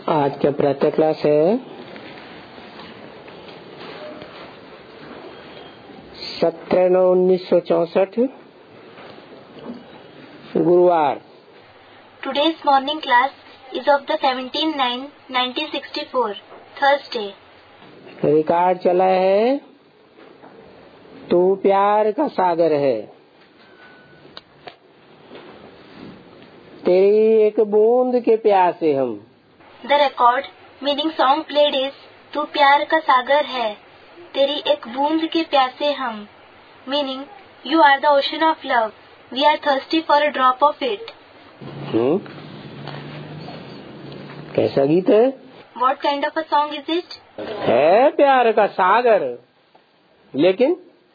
आज का प्रातः क्लास है 17/9/1964 गुरुवार। Today's morning class is of the 17/9/1964 Thursday. Record चला है तू प्यार का सागर है, तेरी एक बूंद के प्यासे हम। The record meaning song played is तू प्यार का सागर है, तेरी एक बूंद के प्यासे हम, meaning you are the ocean of love, we are thirsty for a drop of it. कैसा गीत है? What kind of a song is it? है प्यार का सागर, लेकिन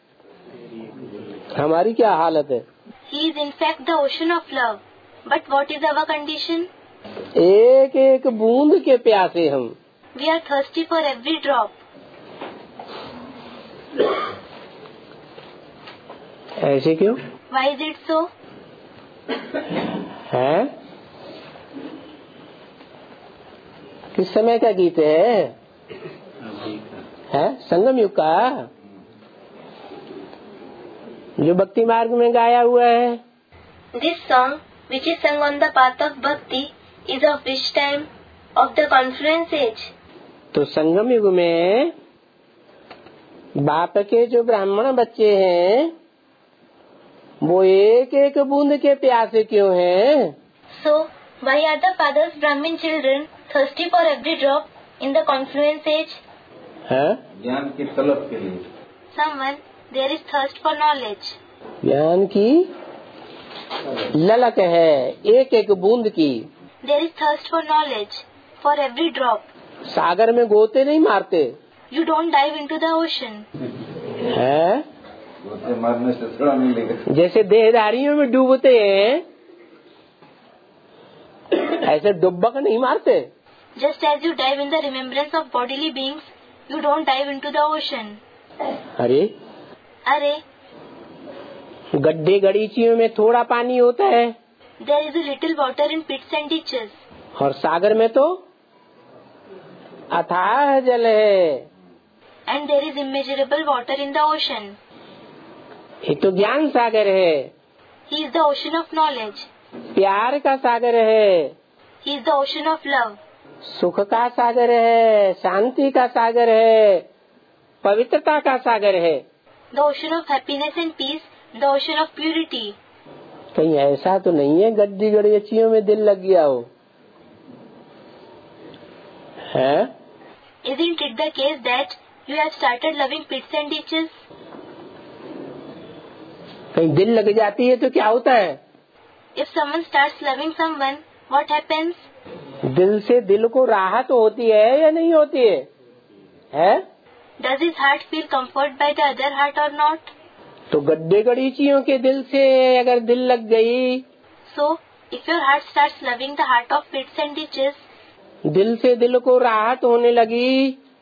हमारी क्या हालत है? He is in fact the ocean of love, but what is our condition? एक एक बूंद के प्यासे हम। We are thirsty for every drop. ऐसे क्यों? Why is it so? है किस समय का गीत है संगम युग का, जो भक्ति मार्ग में गाया हुआ है। This song, which is sung on the path of bhakti, is of which time? Of the confluence age. तो संगम युग में बाप के जो ब्राह्मण बच्चे हैं वो एक एक बूंद के प्यासे क्यों हैं? So, why are the father's Brahmin children thirsty for every drop in the confluence age? ज्ञान की तलब के लिए। Someone, there is thirst for knowledge. ज्ञान की ललक है एक एक बूंद की। There is thirst for knowledge, for every drop. सागर में गोते नहीं मारते। You don't dive into the ocean. है गोते मारने से थोड़ा मिलेगा। जैसे देहधारियों में डूबते हैं ऐसे डुबक नहीं मारते। Just as you dive in the remembrance of bodily beings, you don't dive into the ocean. अरे गड्ढे गड़ीचियों में थोड़ा पानी होता है। There is a little water in pits and ditches. और सागर में तो अथाह जल है। And there is immeasurable water in the ocean. ये तो ज्ञान सागर है। He is the ocean of knowledge. प्यार का सागर है। He is the ocean of love. सुख का सागर है, शांति का सागर है, पवित्रता का सागर है। The ocean of happiness and peace, the ocean of purity. कहीं ऐसा तो नहीं है गड्ढी गड़ीचियों में दिल लग गया हो? है? Isn't it the case that you have started loving pits and ditches? कहीं दिल लग जाती है तो क्या होता है? If someone starts loving someone, what happens? दिल से दिल को राहत होती है या नहीं होती है? है? Does his heart feel comfort by the other heart or not? तो गड्ढे गड़ीचियों के दिल से अगर दिल लग गई, So, if your heart starts loving the heart of pits and ditches, दिल से दिल को राहत होने लगी,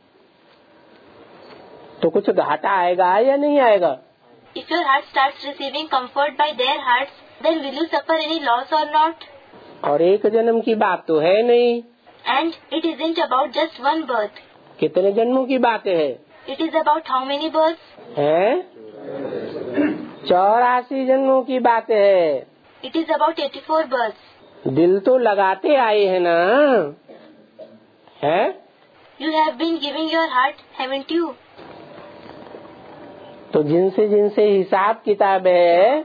तो कुछ घाटा आएगा या नहीं आएगा? if your heart starts receiving comfort by their hearts, then will you suffer any loss or not? और एक जन्म की बात तो है नहीं। And it isn't about just one birth. कितने जन्मों की बात है? It is about how many births? हैं? 84 जन्मों की बात है। It is about 84 births. दिल तो लगाते आए हैं ना? है? You have been giving your heart, haven't you? तो जिनसे जिनसे हिसाब किताब है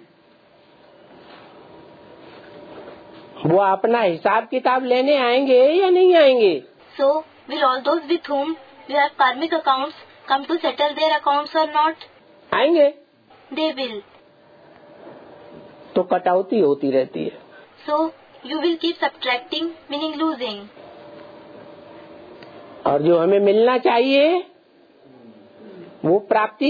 वो अपना हिसाब किताब लेने आएंगे या नहीं आएंगे? So, will all those with whom you have karmic accounts come to settle their accounts or not? आएंगे। They will. तो कटौती होती रहती है। So, you will keep subtracting, meaning losing. और जो हमें मिलना चाहिए वो प्राप्ति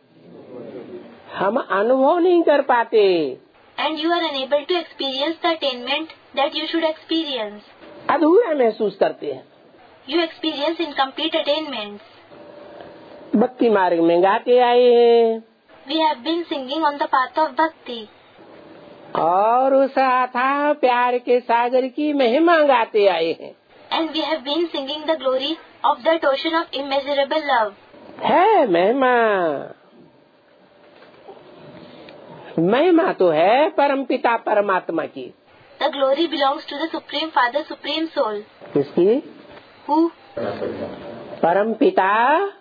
हम अनुभव नहीं कर पाते। And you are unable to experience the attainment that you should experience. अधूरा महसूस करते हैं। You experience incomplete attainments. भक्ति मार्ग में गाते आए हैं। We have been singing on the path of bhakti. और उस अथाह प्यार के सागर की महिमा गाते आए हैं। and we have been singing the glory of that ocean of immeasurable love. है महिमा, महिमा तो है परमपिता परमात्मा की। The glory belongs to the Supreme Father, Supreme Soul. किसकी? Who? परमपिता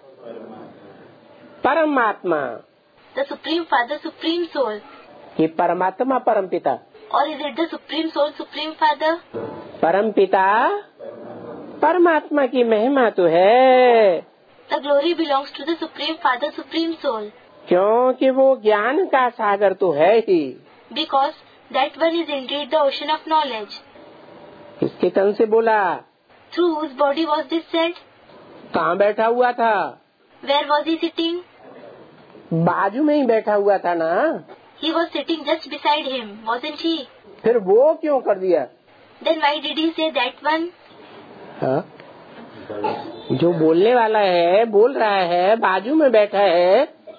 परमात्मा। The Supreme Father, Supreme Soul. कि परमात्मा परमपिता? Or is it the Supreme Soul, Supreme Father? परमपिता परमात्मा की महिमा तो है। The glory belongs to the Supreme Father, Supreme Soul. क्योंकि वो ज्ञान का सागर तो है ही। Because that one is indeed the ocean of knowledge. किसके तन से बोला? Through whose body was this said? कहाँ बैठा हुआ था? Where was he sitting? बाजू में ही बैठा हुआ था ना। He was sitting just beside him, wasn't he? फिर वो क्यों कर दिया? Then why did he say that one? हाँ? जो बोलने वाला है, बोल रहा है, बाजू में बैठा है,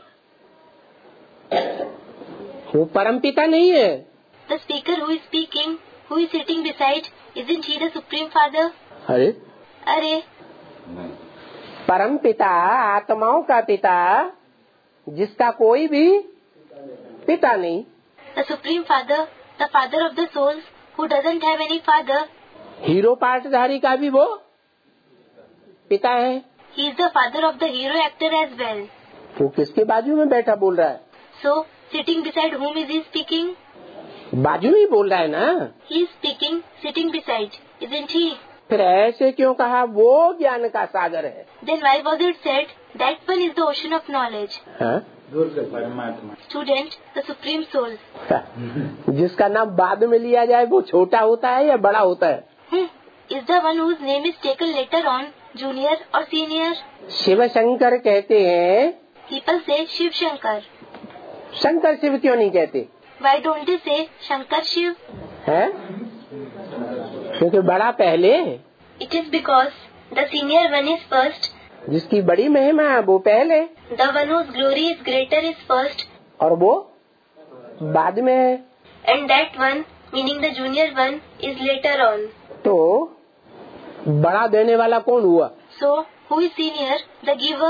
वो परमपिता नहीं है। The speaker who is speaking, who is sitting beside, isn't he the Supreme Father? अरे परमपिता आत्माओं का पिता, जिसका कोई भी पिता नहीं। The Supreme Father, the Father of the souls, who doesn't have any father. Hero पार्टधारी का भी वो पिता है। He is the father of the hero actor as well. वो किसके बाजू में बैठा बोल रहा है? So, sitting beside whom is he speaking? बाजू में ही बोल रहा है ना। He is speaking, sitting beside, isn't he? फिर ऐसे क्यों कहा वो ज्ञान का सागर है? Then why was it said that one is the ocean of knowledge? हाँ? Student, the Supreme Soul. जिसका नाम बाद में लिया जाए वो छोटा होता है या बड़ा होता है? Is the one whose name is taken later on junior or senior? Shiv Shankar कहते हैं। People say Shiv Shankar. Shankar Shiv क्यों नहीं कहते? Why don't they say Shankar Shiv? है? क्योंकि बड़ा पहले। It is because the senior one is first. जिसकी बड़ी महिमा है वो पहले। The one whose glory is greater is first. और वो बाद में है। And that one, meaning the junior one, is later on. तो बड़ा देने वाला कौन हुआ? So, who is senior? The giver.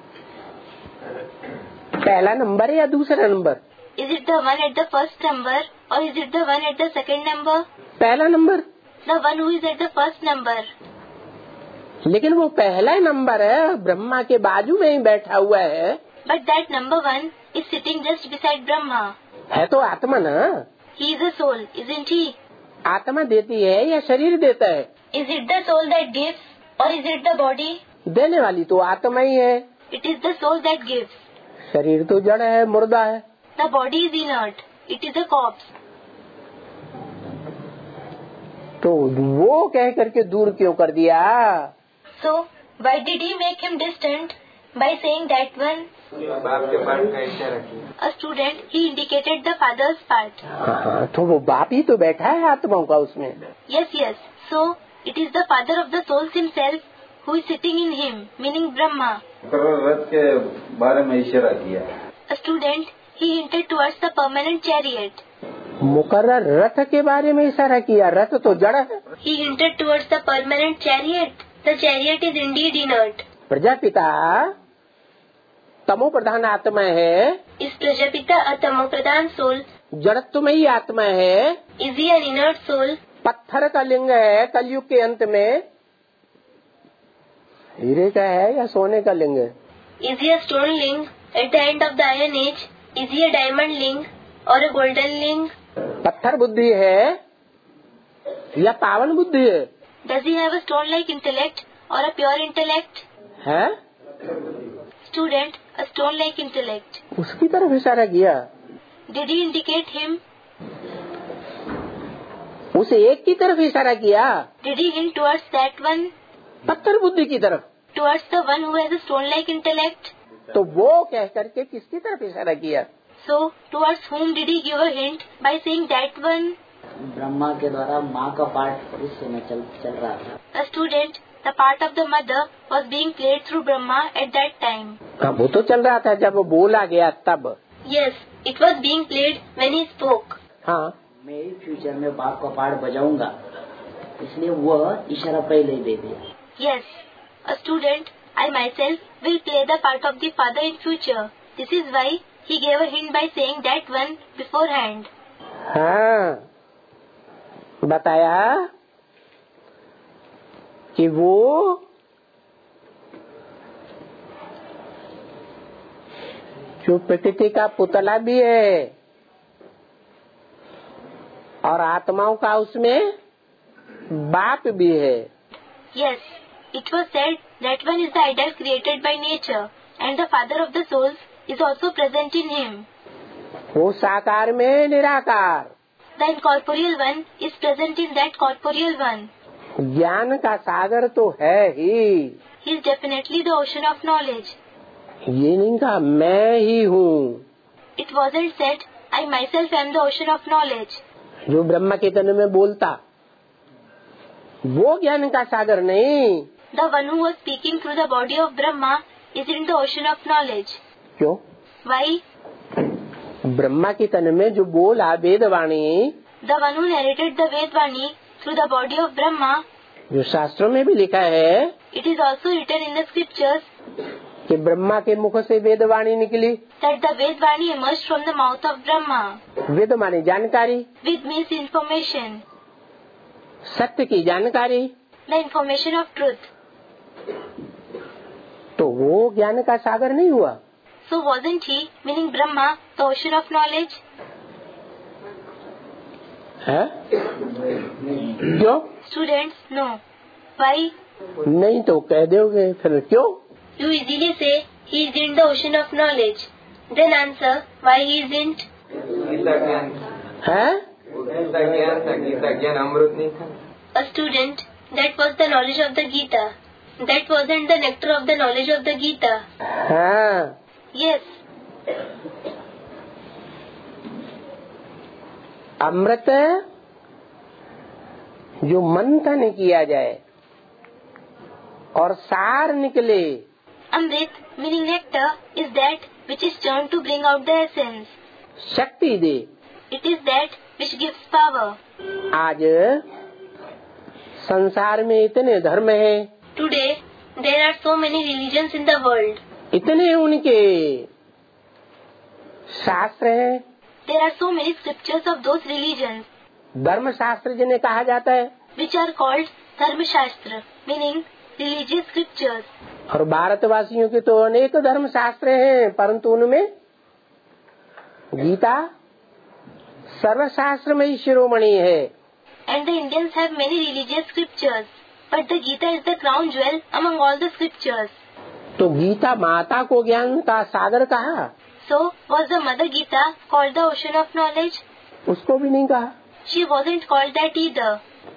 पहला नंबर या दूसरा number? Is it the one at the first number or is it the one at the second number? पहला number. The one who is at the first number. लेकिन वो पहला number है, ब्रह्मा के बाजू में ही बैठा हुआ है। But that number one is sitting just beside Brahma. है तो आत्मा ना। He is a soul, isn't he? आत्मा देती है या शरीर देता है? Is it the soul that gives or is it the body? देने वाली तो आत्मा ही है। It is the soul that gives. शरीर तो जड़ है, मुर्दा है। The body is inert. It is a corpse. तो वो कह करके दूर क्यों कर दिया? So, why did he make him distant by saying that one? बाप के पार्ट का इशारा किया। A student, he indicated the father's part. हाँ, तो वो बाप ही तो बैठा है आत्माओं का उसमें। Yes, yes. So, it is the father of the souls himself who is sitting in him, meaning Brahma. रथ के बारे में इशारा किया। A student, he hinted towards the permanent chariot. मुकर्रर रथ के बारे में इशारा किया। रथ तो जड़ है। He hinted towards the permanent chariot. The chariot is indeed inert. Prajapita तमो प्रधान आत्मा है। इस प्रजापिता अतमो प्रधान सोल। जड़त्व में ही आत्मा है। Is he an inert soul? पत्थर का लिंग है कलयुग के अंत में। हीरे का है या सोने का लिंग है? Is he a stone ling at the end of the Iron Age? Is he a diamond ling or a golden ling? पत्थर बुद्धि है या पावन बुद्धि है? Does he have a stone-like intellect or a pure intellect? है? Student, a stone-like intellect. उसकी तरफ इशारा किया। Did he indicate him? उस एक की तरफ इशारा किया। Did he hint towards that one? पत्थर बुद्धि की तरफ। Towards the one who has a stone-like intellect? तो वो कह करके किसकी तरफ इशारा किया? So, towards whom did he give a hint by saying that one? Brahma के द्वारा माँ का पाठ उस समय चल रहा था। A student, the part of the mother was being played through Brahma at that time. हाँ, वो तो चल रहा था जब वो बोला गया तब। Yes, it was being played when he spoke. हाँ, मैं ही फ्यूचर में बाप का पाठ बजाऊंगा। इसलिए वो इशारा पहले ही दे दिया. Yes, a student, I myself will play the part of the father in future. This is why he gave a hint by saying that one beforehand. हाँ, बताया कि वो जो प्रकृति का पुतला भी है और आत्माओं का उसमें बाप भी है. Yes, it was said that one is the idol created by nature and the father of the souls is also present in him. वो साकार में निराकार. The incorporeal one is present in that corporeal one. ज्ञान का सागर तो है ही. He is definitely the ocean of knowledge. ये नहीं कहा मैं ही हूँ. It wasn't said, I myself am the ocean of knowledge. जो ब्रह्म के तन में बोलता वो ज्ञान का सागर नहीं. The one who was speaking through the body of Brahma is in the ocean of knowledge. क्यों? Why? ब्रह्मा के तन में जो बोला वेदवाणी, The one who narrated the Vedvani through the body of Brahma, जो शास्त्रों में भी लिखा है it is also written in the scriptures कि ब्रह्मा के मुख से वेदवाणी निकली. that the Vedvani emerged from the mouth of Brahma. वेद माने जानकारी, With means information, सत्य की जानकारी. the information of truth. तो वो ज्ञान का सागर नहीं हुआ. So wasn't he, meaning Brahma, the ocean of knowledge? है? क्यों? Students, no. Why? नहीं तो कह दोगे फिर क्यों? You easily say he is in the ocean of knowledge. Then answer why he isn't. Gita ज्ञान है? गीता ज्ञान था. गीता ज्ञान अमृत नहीं था. A student, that was the knowledge of the Gita. That wasn't the nectar of the knowledge of the Gita. हाँ. Yes, अमृत जो मंथन किया जाए और सार निकले. Amrit, meaning nectar, is that which is turned to bring out the essence. शक्ति दे. It is that which gives power. आज संसार में इतने धर्म हैं, Today, there are so many religions in the world. इतने उनके शास्त्र हैं. There are so many scriptures of those religions, धर्म शास्त्र जिन्हें कहा जाता है, which are called Dharma Shastra, meaning religious scriptures. और भारतवासियों के तो अनेक धर्म शास्त्र हैं, परंतु उनमें गीता सर्वशास्त्र में शिरोमणि है. And the Indians have many religious scriptures, but the Gita is the crown jewel among all the scriptures. तो गीता माता को ज्ञान का सागर कहा, So, was the Mother Gita called the ocean of knowledge? उसको भी नहीं कहा. She wasn't called that either.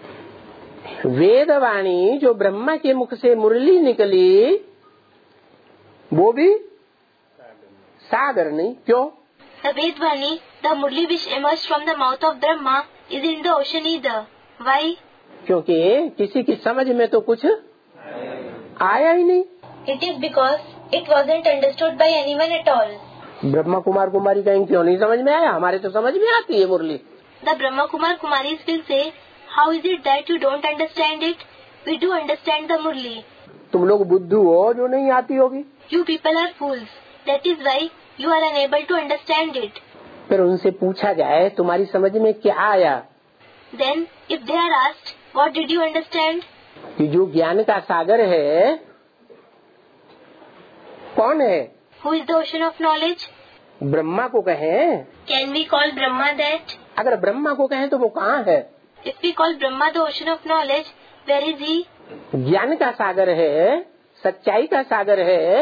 वेदवाणी जो ब्रह्मा के मुख से मुरली निकली वो भी सागर नहीं. क्यों? The Vedvani, the Murli which emerged from the mouth of Brahma, is in the ocean either. Why? क्योंकि किसी की समझ में तो कुछ आया ही नहीं. It is because it wasn't understood by anyone at all. Brahma Kumar कुमारी कहीं क्यों नहीं समझ में आया? हमारे तो समझ में आती है मुरली. The Brahma Kumar Kumaris will say, how is it that you don't understand it? We do understand the Murli. तुम लोग बुद्धू हो जो नहीं आती होगी. You people are fools. That is why you are unable to understand it. फिर उनसे पूछा जाए तुम्हारी समझ में क्या आया? Then, if they are asked, what did you understand? कि जो ज्ञान का सागर है कौन है? Who is the ocean of knowledge? Brahma को कहें. Can we call Brahma that? अगर ब्रह्मा को कहें तो वो कहाँ है? If we call Brahma the ocean of knowledge, where is he? ज्ञान का सागर है, सच्चाई का सागर है,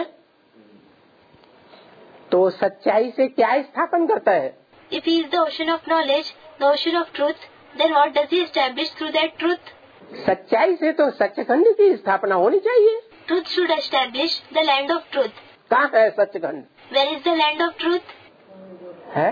तो सच्चाई से क्या स्थापन करता है? If he is the ocean of knowledge, the ocean of truth, then what does he establish through that truth? सच्चाई से तो सचखंड की स्थापना होनी चाहिए. Truth should establish the land of truth. कहाँ है Sachkhand? Where is the land of truth? है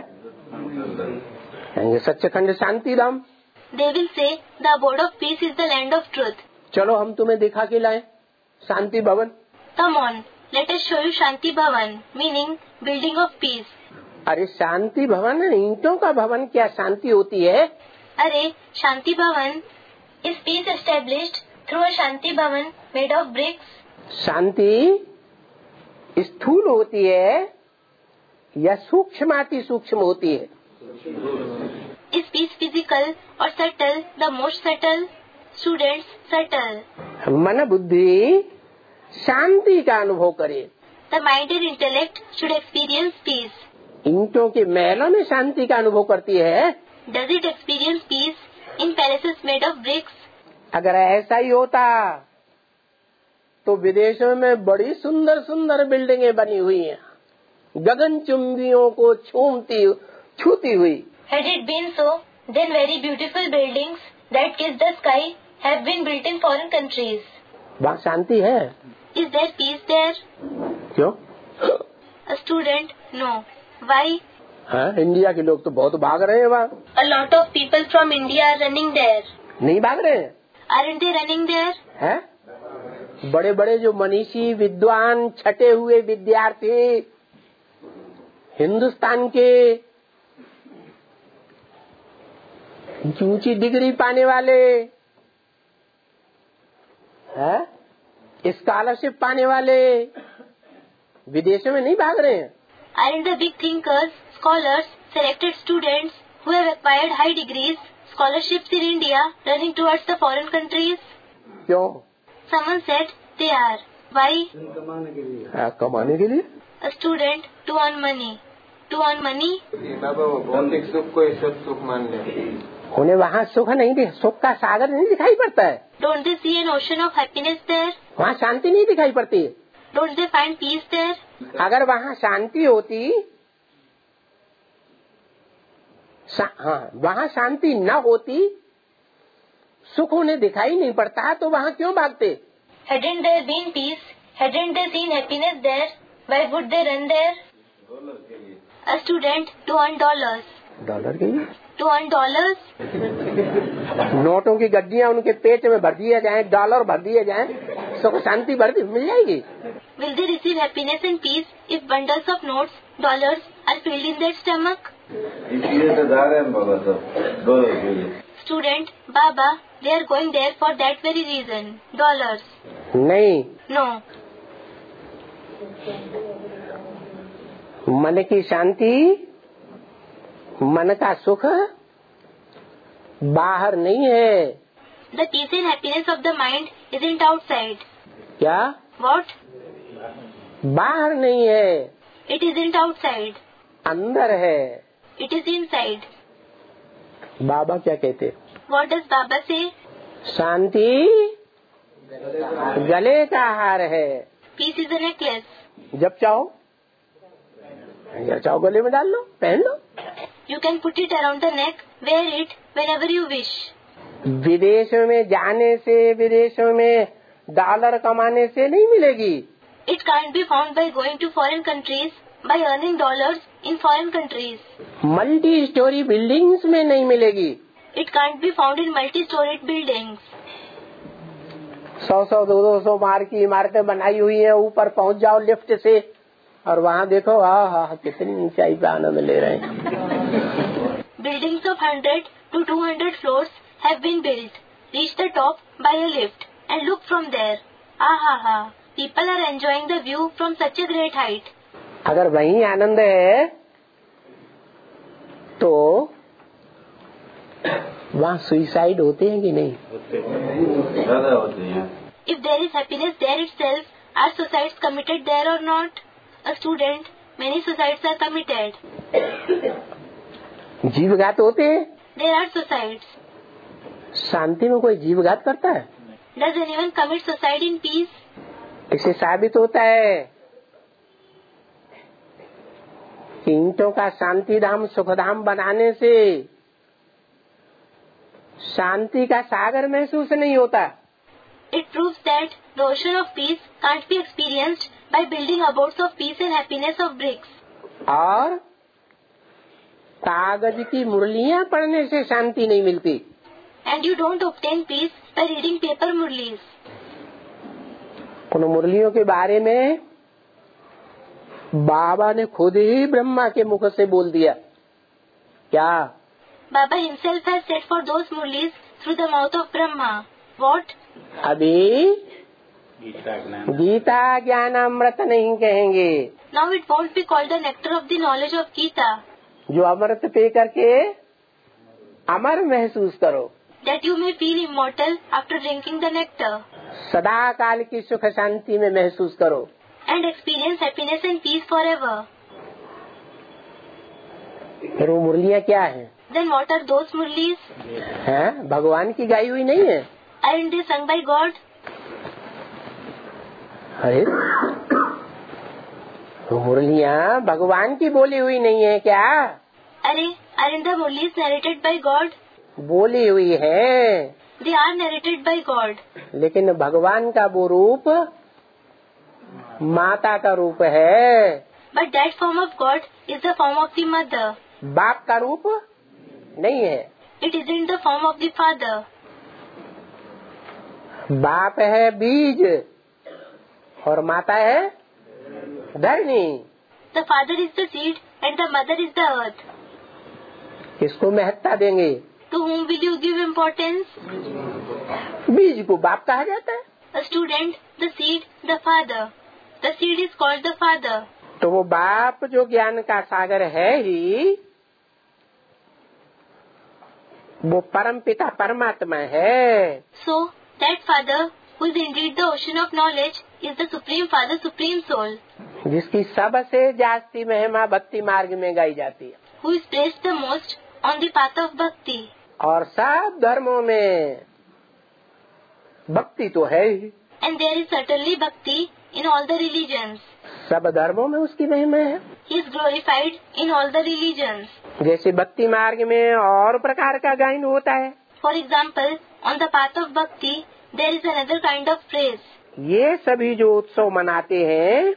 सचखंड शांति धाम. They will say the abode of peace is the land of truth. चलो हम तुम्हें दिखा के लाए शांति भवन. Come on, let us show you Shanti Bhavan, meaning building of peace. अरे शांति भवन ईंटों का भवन क्या शांति होती है? अरे शांति भवन Is peace established through a Shanti Bhavan made of bricks? शांति स्थूल होती है या सूक्ष्माति सूक्ष्म होती है? Is peace physical or subtle? The most subtle. Students, subtle. मन बुद्धि शांति का अनुभव करे। The mind and intellect should experience peace. ईंटों के महलों में शांति का अनुभव करती है। Does it experience peace in palaces made of bricks? अगर ऐसा ही होता तो विदेशों में बड़ी सुंदर सुंदर बिल्डिंगें बनी हुई हैं, गगनचुंबियों को छूती हुई। Had it been so, then very beautiful buildings that kiss the sky have been built in foreign countries. वहाँ शांति है? Is there peace there? क्यों? A student, no. Why? हाँ, इंडिया के लोग तो बहुत भाग रहे हैं वहाँ। A lot of people from India are running there. नहीं भाग रहे हैं? Aren't they running there? हैं? बड़े बड़े जो मनीषी विद्वान छटे हुए विद्यार्थी हिंदुस्तान के ऊंची डिग्री पाने वाले हैं, स्कॉलरशिप पाने वाले विदेशों में नहीं भाग रहे हैं? Aren't the big thinkers, scholars, selected students who have acquired high degrees, scholarships in India running towards the foreign countries? क्यों? Someone said they are. Why? कमाने के लिए। A student, to earn money. To earn money? बाबा वो भौतिक सुख को ही सब सुख मान ले। उन्हें वहाँ सुख नहीं, सुख का सागर नहीं दिखाई पड़ता है। Don't they see an ocean of happiness there? वहाँ शांति नहीं दिखाई पड़ती। Don't they find peace there? अगर वहाँ शांति होती, हाँ, वहाँ शांति न होती, सुख उन्हें दिखाई नहीं पड़ता, तो वहाँ क्यों भागते? Hadn't there been peace? Hadn't they seen happiness there? Why would they run there? A student, to earn dollars. Dollar के लिए? To earn dollars? नोटों की गड्डियाँ उनके पेट में भर दिए जाएं, डॉलर भर दिए जाएं, सुख शांति मिल जाएगी। Will they receive happiness and peace if bundles of notes, dollars are filled in their stomach? इसलिए तो जा रहे हैं बाबा सब डॉलर के लिए। Student, Baba, they are going there for that very reason. Dollars. नहीं, No. मन की शांति, मन का सुख बाहर नहीं है। The peace and happiness of the mind isn't outside. क्या? What? बाहर नहीं है, It isn't outside. अंदर है। It is inside. बाबा क्या कहते? What does Baba say? शांति गले का हार है। Peace is a necklace. जब चाहो गले में डाल लो, पहन लो। You can put it around the neck, wear it whenever you wish. विदेशों में जाने से, विदेशों में डॉलर कमाने से नहीं मिलेगी। It can't be found by going to foreign countries, by earning dollars in foreign countries. Multi storey buildings में नहीं मिलेगी। It can't be found in multi-storied buildings. 100 200 मार की इमारतें बनाई हुई हैं, ऊपर पहुंच जाओ लिफ्ट से और वहाँ देखो, हाँ कितनी ऊंचाई पे आनंद ले रहे हैं। Buildings of 100 to 200 floors have been built. Reach the top by a lift and look from there. Ah. People are enjoying the view from such a great height. अगर वही आनंद है तो वहाँ सुइसाइड होते हैं कि नहीं? ज़्यादा होते हैं। If there is happiness there itself, are suicides committed there or not? A student, many suicides are committed. जीवघात होते हैं? There are suicides. शांति में कोई जीवघात करता है? Does anyone commit suicide in peace? इससे साबित होता है कि ईंटों का शांति धाम सुखधाम बनाने से शांति का सागर महसूस नहीं होता। It proves that the ocean of peace can't be experienced by building abodes of peace and happiness of bricks. और कागज की मुरलियां पढ़ने से शांति नहीं मिलती। And you don't obtain peace by reading paper murlis. उन मुरलियों के बारे में बाबा ने खुद ही ब्रह्मा के मुख से बोल दिया। क्या? Baba himself has said for those murlis through the mouth of Brahma. What? अभी गीता ज्ञान अमृत नहीं कहेंगे. Now it won't be called the nectar of the knowledge of Gita. जो अमृत पी करके अमर महसूस करो. That you may feel immortal after drinking the nectar. सदा काल की सुख शांति में महसूस करो. And experience happiness and peace forever. फिर वो मुरलियाँ क्या है? Then what are those murlis? हैं? भगवान की गाई हुई नहीं है. Aren't they sung by God? अरे वो मुरलियाँ भगवान की बोली हुई नहीं है क्या? अरे, aren't the murlis narrated by God? बोली हुई है. They are narrated by God. लेकिन भगवान का वो रूप माता का रूप है. But that form of God is the form of the mother. बाप का रूप नहीं है. It isn't the form of the father. बाप है बीज और माता है धरनी. The father is the seed and the mother is the earth. किसको महत्ता देंगे? To whom will you give importance? बीज को बाप कहा जाता है. A student, the seed, the father. The seed is called the father. तो वो बाप जो ज्ञान का सागर है ही, वो परम पिता परमात्मा है. So, that father, who is indeed the ocean of knowledge, is the supreme father, supreme soul, जिसकी सबसे जास्ती महिमा भक्ति मार्ग में गाई जाती है. who is praised the most on the path of bhakti. और सब धर्मों में भक्ति तो है ही. And there is certainly bhakti in all the religions. सब धर्मों में उसकी महिमा है. He is glorified in all the religions. जैसे भक्ति मार्ग में और प्रकार का गायन होता है. For example, on the path of bhakti, there is another kind of praise. ये सभी जो उत्सव मनाते हैं,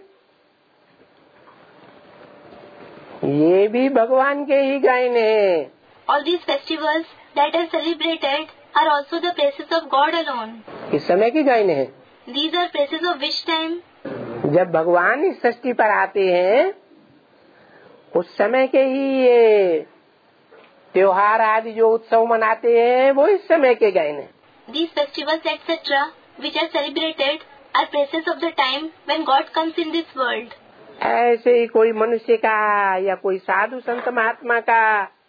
ये भी भगवान के ही गायन है. All these festivals that are celebrated are also the praises of God alone. इस समय की गायन है. These are praises of which time? जब भगवान इस सृष्टि पर आते हैं, उस समय के ही ये त्योहार आदि जो उत्सव मनाते हैं, वो इस समय के गायन है. These festivals etc. which are celebrated are praises of the time when God comes in this world. ऐसे ही कोई मनुष्य का या कोई साधु संत महात्मा का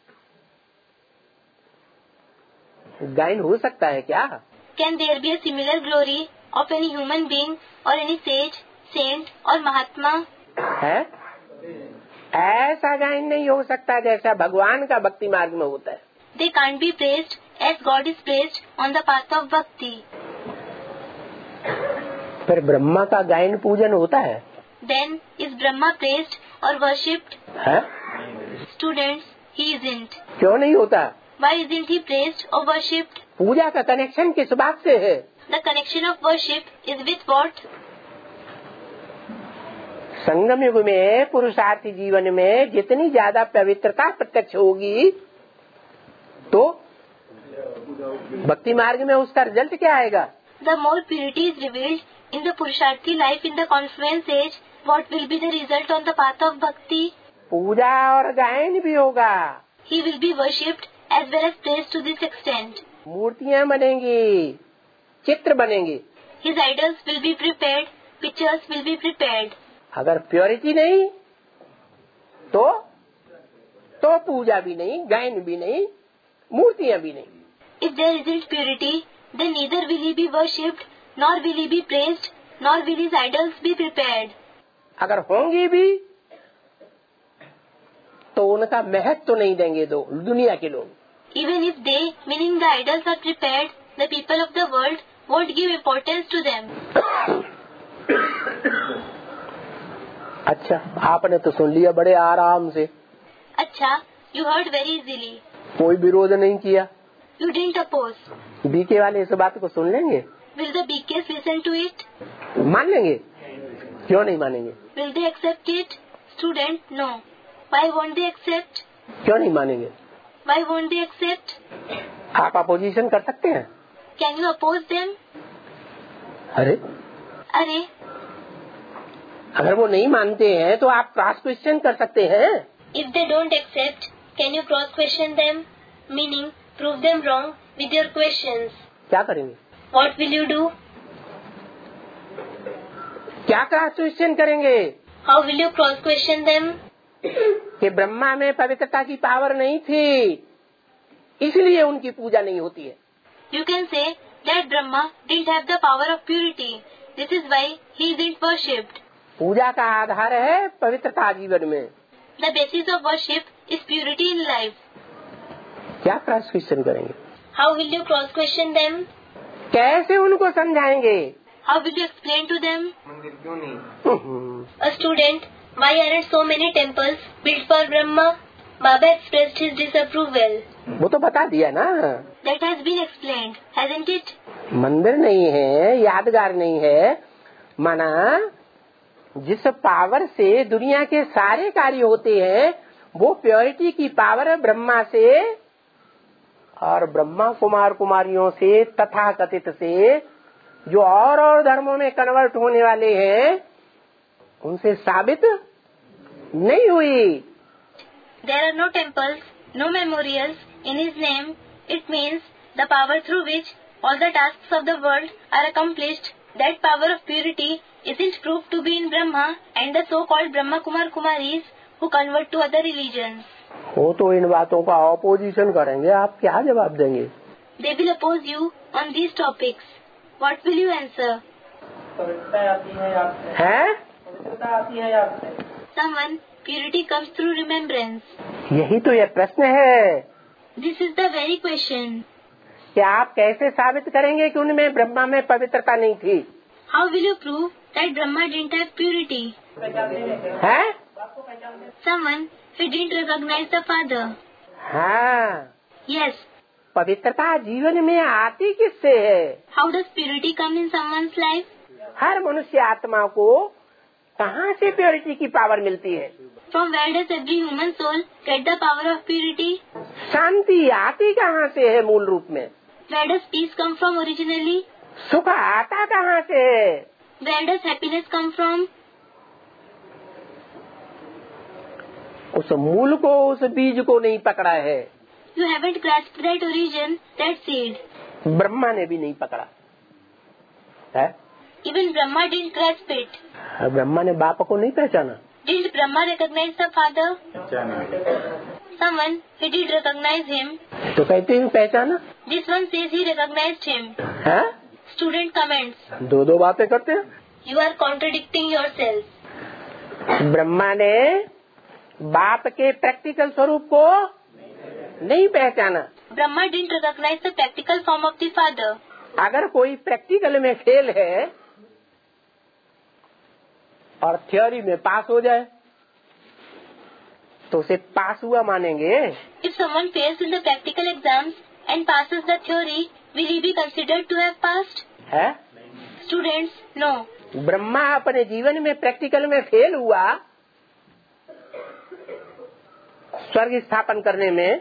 गायन हो सकता है क्या? Can there be a similar glory of any human being or any sage, saint or Mahatma? है? ऐसा गायन नहीं हो सकता जैसा भगवान का भक्ति मार्ग में होता है. They can't be praised as God is praised on the path of bhakti. फिर ब्रह्मा का गायन पूजन होता है. Then is Brahma praised or worshipped? है? Students, he isn't. क्यों नहीं होता? Why isn't he praised or worshipped? पूजा का कनेक्शन किस बात से है? The connection of worship is with what? संगम युग में पुरुषार्थी जीवन में जितनी ज्यादा पवित्रता प्रत्यक्ष होगी, तो भक्ति मार्ग में उसका रिजल्ट क्या आएगा? The more purity is revealed in the Purusharthi life in the confluence age, what will be the result on the path of bhakti? पूजा और गायन भी होगा. He will be worshipped as well as praised to this extent. मूर्तियाँ बनेंगी, चित्र बनेंगे. His idols will be prepared, pictures will be prepared. अगर purity नहीं तो पूजा भी नहीं, गायन भी नहीं, मूर्तियाँ भी नहीं. If there isn't purity, then neither will he be worshipped, nor will he be praised, nor will his idols be prepared. अगर होंगी भी तो उनका महत्व तो नहीं देंगे दुनिया के लोग. Even if they, meaning the idols, are prepared, the people of the world won't give importance to them. अच्छा, आपने तो सुन लिया बड़े आराम से. अच्छा, you heard very easily. कोई विरोध नहीं किया. You didn't oppose. बीके वाले इस बात को सुन लेंगे? Will the BKs listen to it? मान लेंगे? क्यों नहीं मानेंगे? Will they accept it? Student, no. Why won't they accept? क्यों नहीं मानेंगे? Why won't they accept? आप अपोजिशन कर सकते हैं? Can you oppose them? अरे अगर वो नहीं मानते हैं तो आप क्रॉस क्वेश्चन कर सकते हैं. If they don't accept, can you cross question them? Meaning, prove them wrong with your questions. क्या करेंगे? What will you do? क्या क्रॉस क्वेश्चन करेंगे? How will you cross question them? कि ब्रह्मा में पवित्रता की पावर नहीं थी, इसलिए उनकी पूजा नहीं होती है। You can say that Brahma didn't have the power of purity. This is why he isn't worshipped. पूजा का आधार है पवित्रता जीवन में। The basis of worship is purity in life. क्या क्रॉस क्वेश्चन करेंगे? How will you cross question them? कैसे उनको समझाएंगे? How will you explain to them? मंदिर क्यों नहीं? A student, why aren't so many temples built for Brahma? Baba expressed his disapproval. वो तो बता दिया ना। That has been explained, hasn't it? मंदिर नहीं है, यादगार नहीं है, माना जिस पावर से दुनिया के सारे कार्य होते हैं वो प्योरिटी की पावर ब्रह्मा से और ब्रह्मा कुमार कुमारियों से तथा कथित से जो और धर्मों में कन्वर्ट होने वाले हैं उनसे साबित नहीं हुई। There are no temples, no memorials in his name. It means the power through which all the tasks of the world are accomplished. That power of purity isn't proved to be in Brahma and the so-called Brahma Kumar Kumaris who convert to other religions. वो तो इन बातों का opposition करेंगे, आप क्या जवाब देंगे? They will oppose you on these topics. What will you answer? हैं? Someone, purity comes through remembrance. यही तो ये प्रश्न है This is the very question. कि आप कैसे साबित करेंगे कि उनमें ब्रह्मा में पवित्रता नहीं थी? How will you prove that Brahma didn't have purity? हैं? Someone, he didn't recognize the Father. हाँ, Yes. पवित्रता जीवन में आती किससे है? How does purity come in someone's life? हर मनुष्य आत्मा को कहाँ से प्योरिटी की पावर मिलती है? From where does every human soul get the power of purity? शांति आती कहाँ से है मूल रूप में? Where does peace come from originally? सुख आता कहाँ से है? Where does happiness come from? उस मूल को, उस बीज को नहीं पकड़ा है। You haven't grasped that origin, that seed. Brahma ने भी नहीं पकड़ा है। Even Brahma didn't grasp it. Brahma ने बाप को नहीं पहचाना। Didn't Brahma recognize the Father? Someone, he did recognize him. तो कहते हैं पहचाना This one says he recognized him. है? Student comments. दो बातें करते हैं। You are contradicting yourself. Brahma ने बाप के प्रैक्टिकल स्वरूप को नहीं पहचाना। Brahma didn't recognize the practical form of the Father. अगर कोई प्रैक्टिकल में फेल है और थ्योरी में पास हो जाए तो उसे पास हुआ मानेंगे। If someone fails in the practical exams and passes the theory, will he be considered to have passed? है? Students, no. ब्रह्मा अपने जीवन में प्रैक्टिकल में फेल हुआ स्वर्ग स्थापन करने में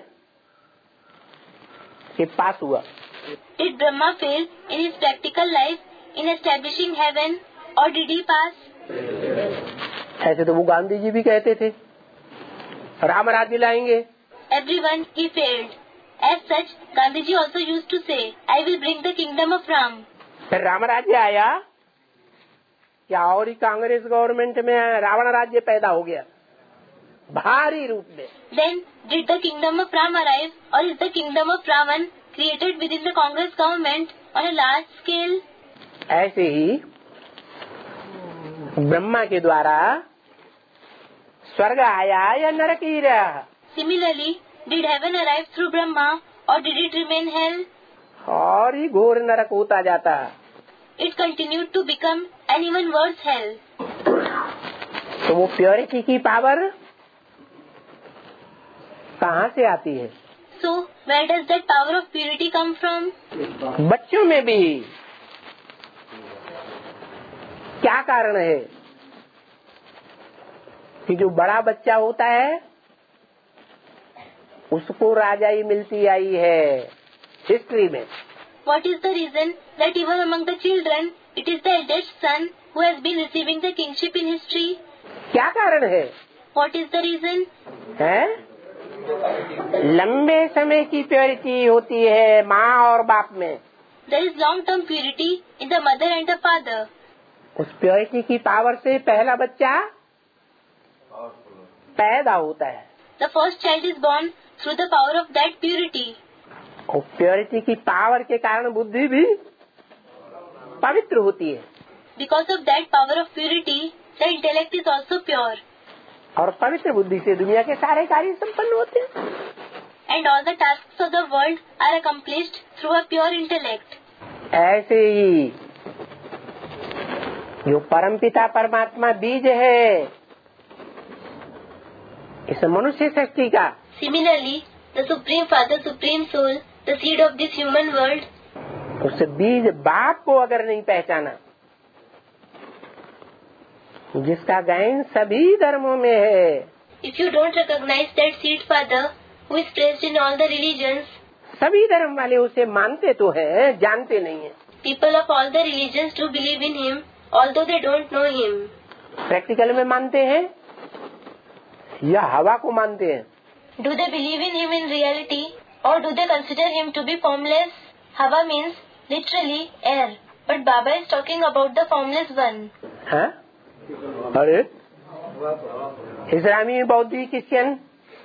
कि पास हुआ। Did Brahma fail in his practical life in establishing heaven, or did he pass? ऐसे तो वो गांधी जी भी कहते थे राम राज्य लाएंगे। Everyone, he failed. As such, Gandhiji also used to say, I will bring the kingdom of Ram. फिर राम राज्य आया क्या और ही कांग्रेस गवर्नमेंट में रावण राज्य पैदा हो गया भारी रूप में। Then, did the kingdom of Ram arrive, or is the kingdom of Ravan created within the Congress government on a large scale? ऐसे ही ब्रह्मा के द्वारा स्वर्ग आया या नरक ही रहा? Similarly, did heaven arrive through Brahma, or did it remain hell? और ही घोर नरक होता जाता। It continued to become an even worse hell. तो वो प्योरिटी की पावर कहाँ से आती है? So, where does that power of purity come from? बच्चों में भी क्या कारण है कि जो बड़ा बच्चा होता है उसको राजाई मिलती आई है हिस्ट्री में। What is the reason that even among the children, it is the eldest son who has been receiving the kingship in history? क्या कारण है? What is the reason? है लंबे समय की प्योरिटी होती है माँ और बाप में। There is long-term purity in the mother and the father. उस प्योरिटी की पावर से पहला बच्चा पैदा होता है। The first child is born through the power of that purity. और प्योरिटी की पावर के कारण बुद्धि भी पवित्र होती है। Because of that power of purity, the intellect is also pure. और पवित्र बुद्धि से दुनिया के सारे कार्य संपन्न होते हैं। And all the tasks of the world are accomplished through a pure intellect. ऐसे ही जो परमपिता परमात्मा बीज है इस मनुष्य सृष्टि का, Similarly, the Supreme Father, Supreme Soul, the seed of this human world, उस बीज बाप को अगर नहीं पहचाना, जिसका गायन सभी धर्मों में है, if you don't recognize that seed father who is placed in all the religions, सभी धर्म वाले उसे मानते तो हैं, जानते नहीं है। people of all the religions do believe in him, although they don't know him. Practical में मानते हैं या हवा को मानते हैं? Do they believe in him in reality, or do they consider him to be formless? Hava means literally air, but Baba is talking about the formless one. हाँ? अरे इस्लामी, बौद्धी, क्रिश्चियन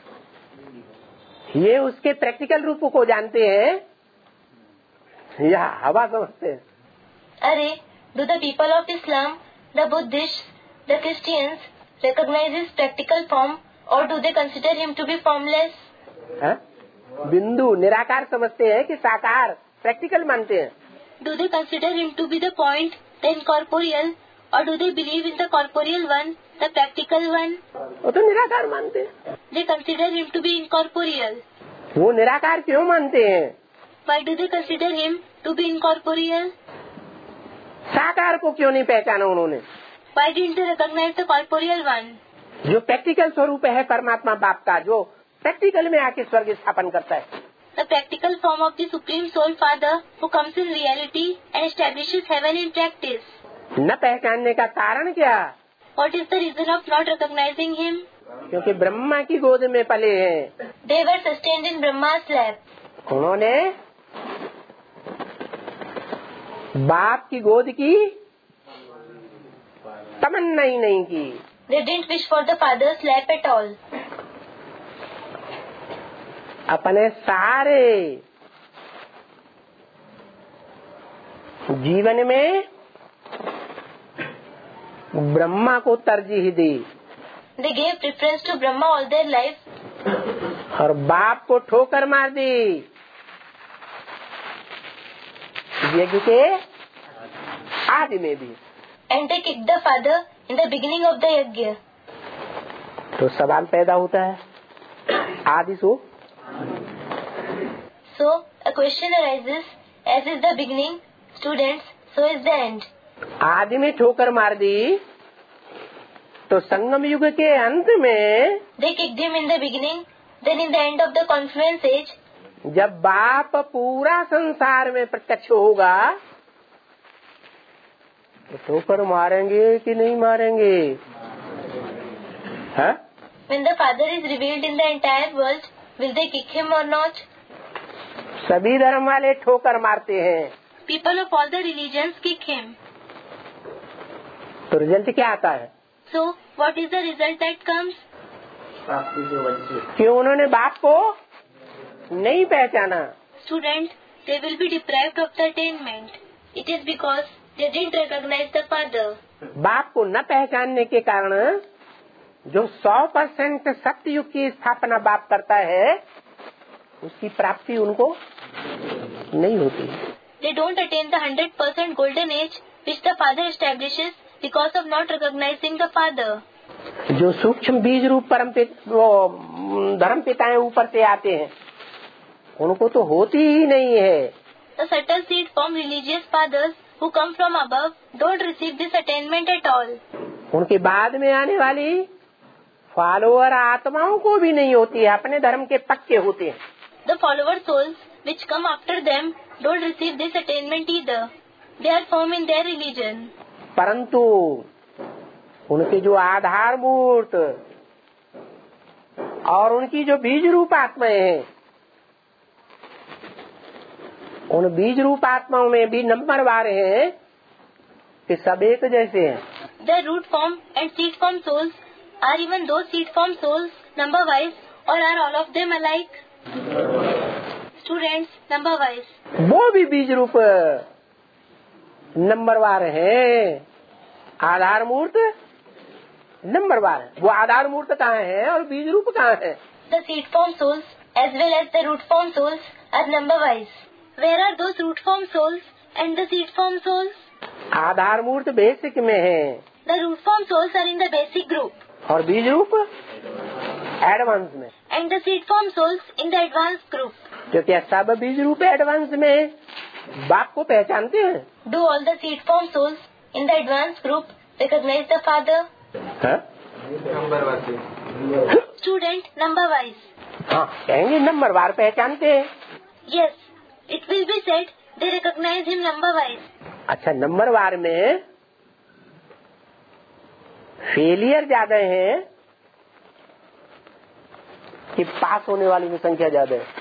ये उसके प्रैक्टिकल रूप को जानते हैं या हवा समझते हैं? Are, do the people of Islam, the Buddhists, the Christians recognize his practical form, or do they consider him to be formless? हाँ? बिंदु निराकार समझते हैं कि साकार प्रैक्टिकल मानते हैं? Do they consider him to be the point, the incorporeal, or do they believe in the corporeal one, the practical one? वो तो निराकार मानते हैं। They consider him to be incorporeal. वो निराकार क्यों मानते हैं? Why do they consider him to be incorporeal? साकार को क्यों नहीं पहचाना उन्होंने? Why didn't they recognize the corporeal one? जो प्रैक्टिकल स्वरूप है परमात्मा बाप का, जो प्रैक्टिकल में आके स्वर्ग स्थापन करता है, The practical form of the Supreme Soul Father who comes in reality and establishes heaven in practice. न पहचानने का कारण क्या? What is the reason of not recognizing him? क्योंकि ब्रह्मा की गोद में पले हैं। They were sustained in Brahma's lap. उन्होंने बाप की गोद की तमन्ना ही नहीं की। They didn't wish for the father's lap at all. अपने सारे जीवन में ब्रह्मा को तरजीह दी They gave preference to Brahma all their life, और बाप को ठोकर मार दी यज्ञ के आदि में भी। and they kicked the father in the beginning of the yajna. तो सवाल पैदा होता है, आदि सो? So a question arises: as is the beginning, students, so is the end. आदि में ठोकर मार दी तो संगम युग के अंत में They kicked him in the beginning, then in the end of the confluence age, जब बाप पूरा संसार में प्रत्यक्ष होगा तो ठोकर मारेंगे कि नहीं मारेंगे? हाँ? when the father is revealed in the entire world, will they kick him or not? सभी धर्म वाले ठोकर मारते हैं, People of all the religions kick him. तो रिजल्ट क्या आता है? So what is the result that comes? प्राप्ति से वंचित। क्यों उन्होंने बाप को नहीं पहचाना? Student, they will be deprived of the attainment. It is because they didn't recognize the father. बाप को न पहचानने के कारण जो 100% सत्य युग की स्थापना बाप करता है उसकी प्राप्ति उनको नहीं होती। They don't attain the 100% golden age which the father establishes because of not recognizing the father. जो सूक्ष्म बीज रूप धर्म पिताएं ऊपर से आते हैं उनको तो होती ही नहीं है। The subtle seed form religious fathers who come from above don't receive this attainment at all. उनके बाद में आने वाली फॉलोअर आत्माओं को भी नहीं होती है, अपने धर्म के पक्के होते हैं। The follower souls which come after them don't receive this attainment either. They are firm in their religion. परंतु उनके जो आधारभूत और उनकी जो बीज रूप आत्माएं हैं, उन बीज रूप आत्माओं में भी नंबरवार है कि सब एक जैसे हैं। The root form and seed form souls are even those seed form souls number wise, or are all of them alike? Students, number wise. वो भी बीज रूप नंबरवार है। आधार मूर्त नंबरवार है। वो आधार मूर्त कहाँ है और बीज रूप कहाँ है? The seed form souls as well as the root form souls are number wise. Where are those root form souls and the seed form souls? आधार मूर्त बेसिक में है। The root form souls are in the basic group. और बीज रूप advance में। And the seed form souls in the advanced group. जो क्या सब बीज रूप एडवांस में बाप को पहचानते हैं? Do all the seed form souls in the advanced group recognize the father? Number वाले Student, number wise. हाँ, कहेंगे नंबरवार पहचानते हैं। Yes, it will be said they recognize him number wise. अच्छा, नंबरवार में फेलियर ज्यादा है कि पास होने वालों की संख्या ज्यादा है?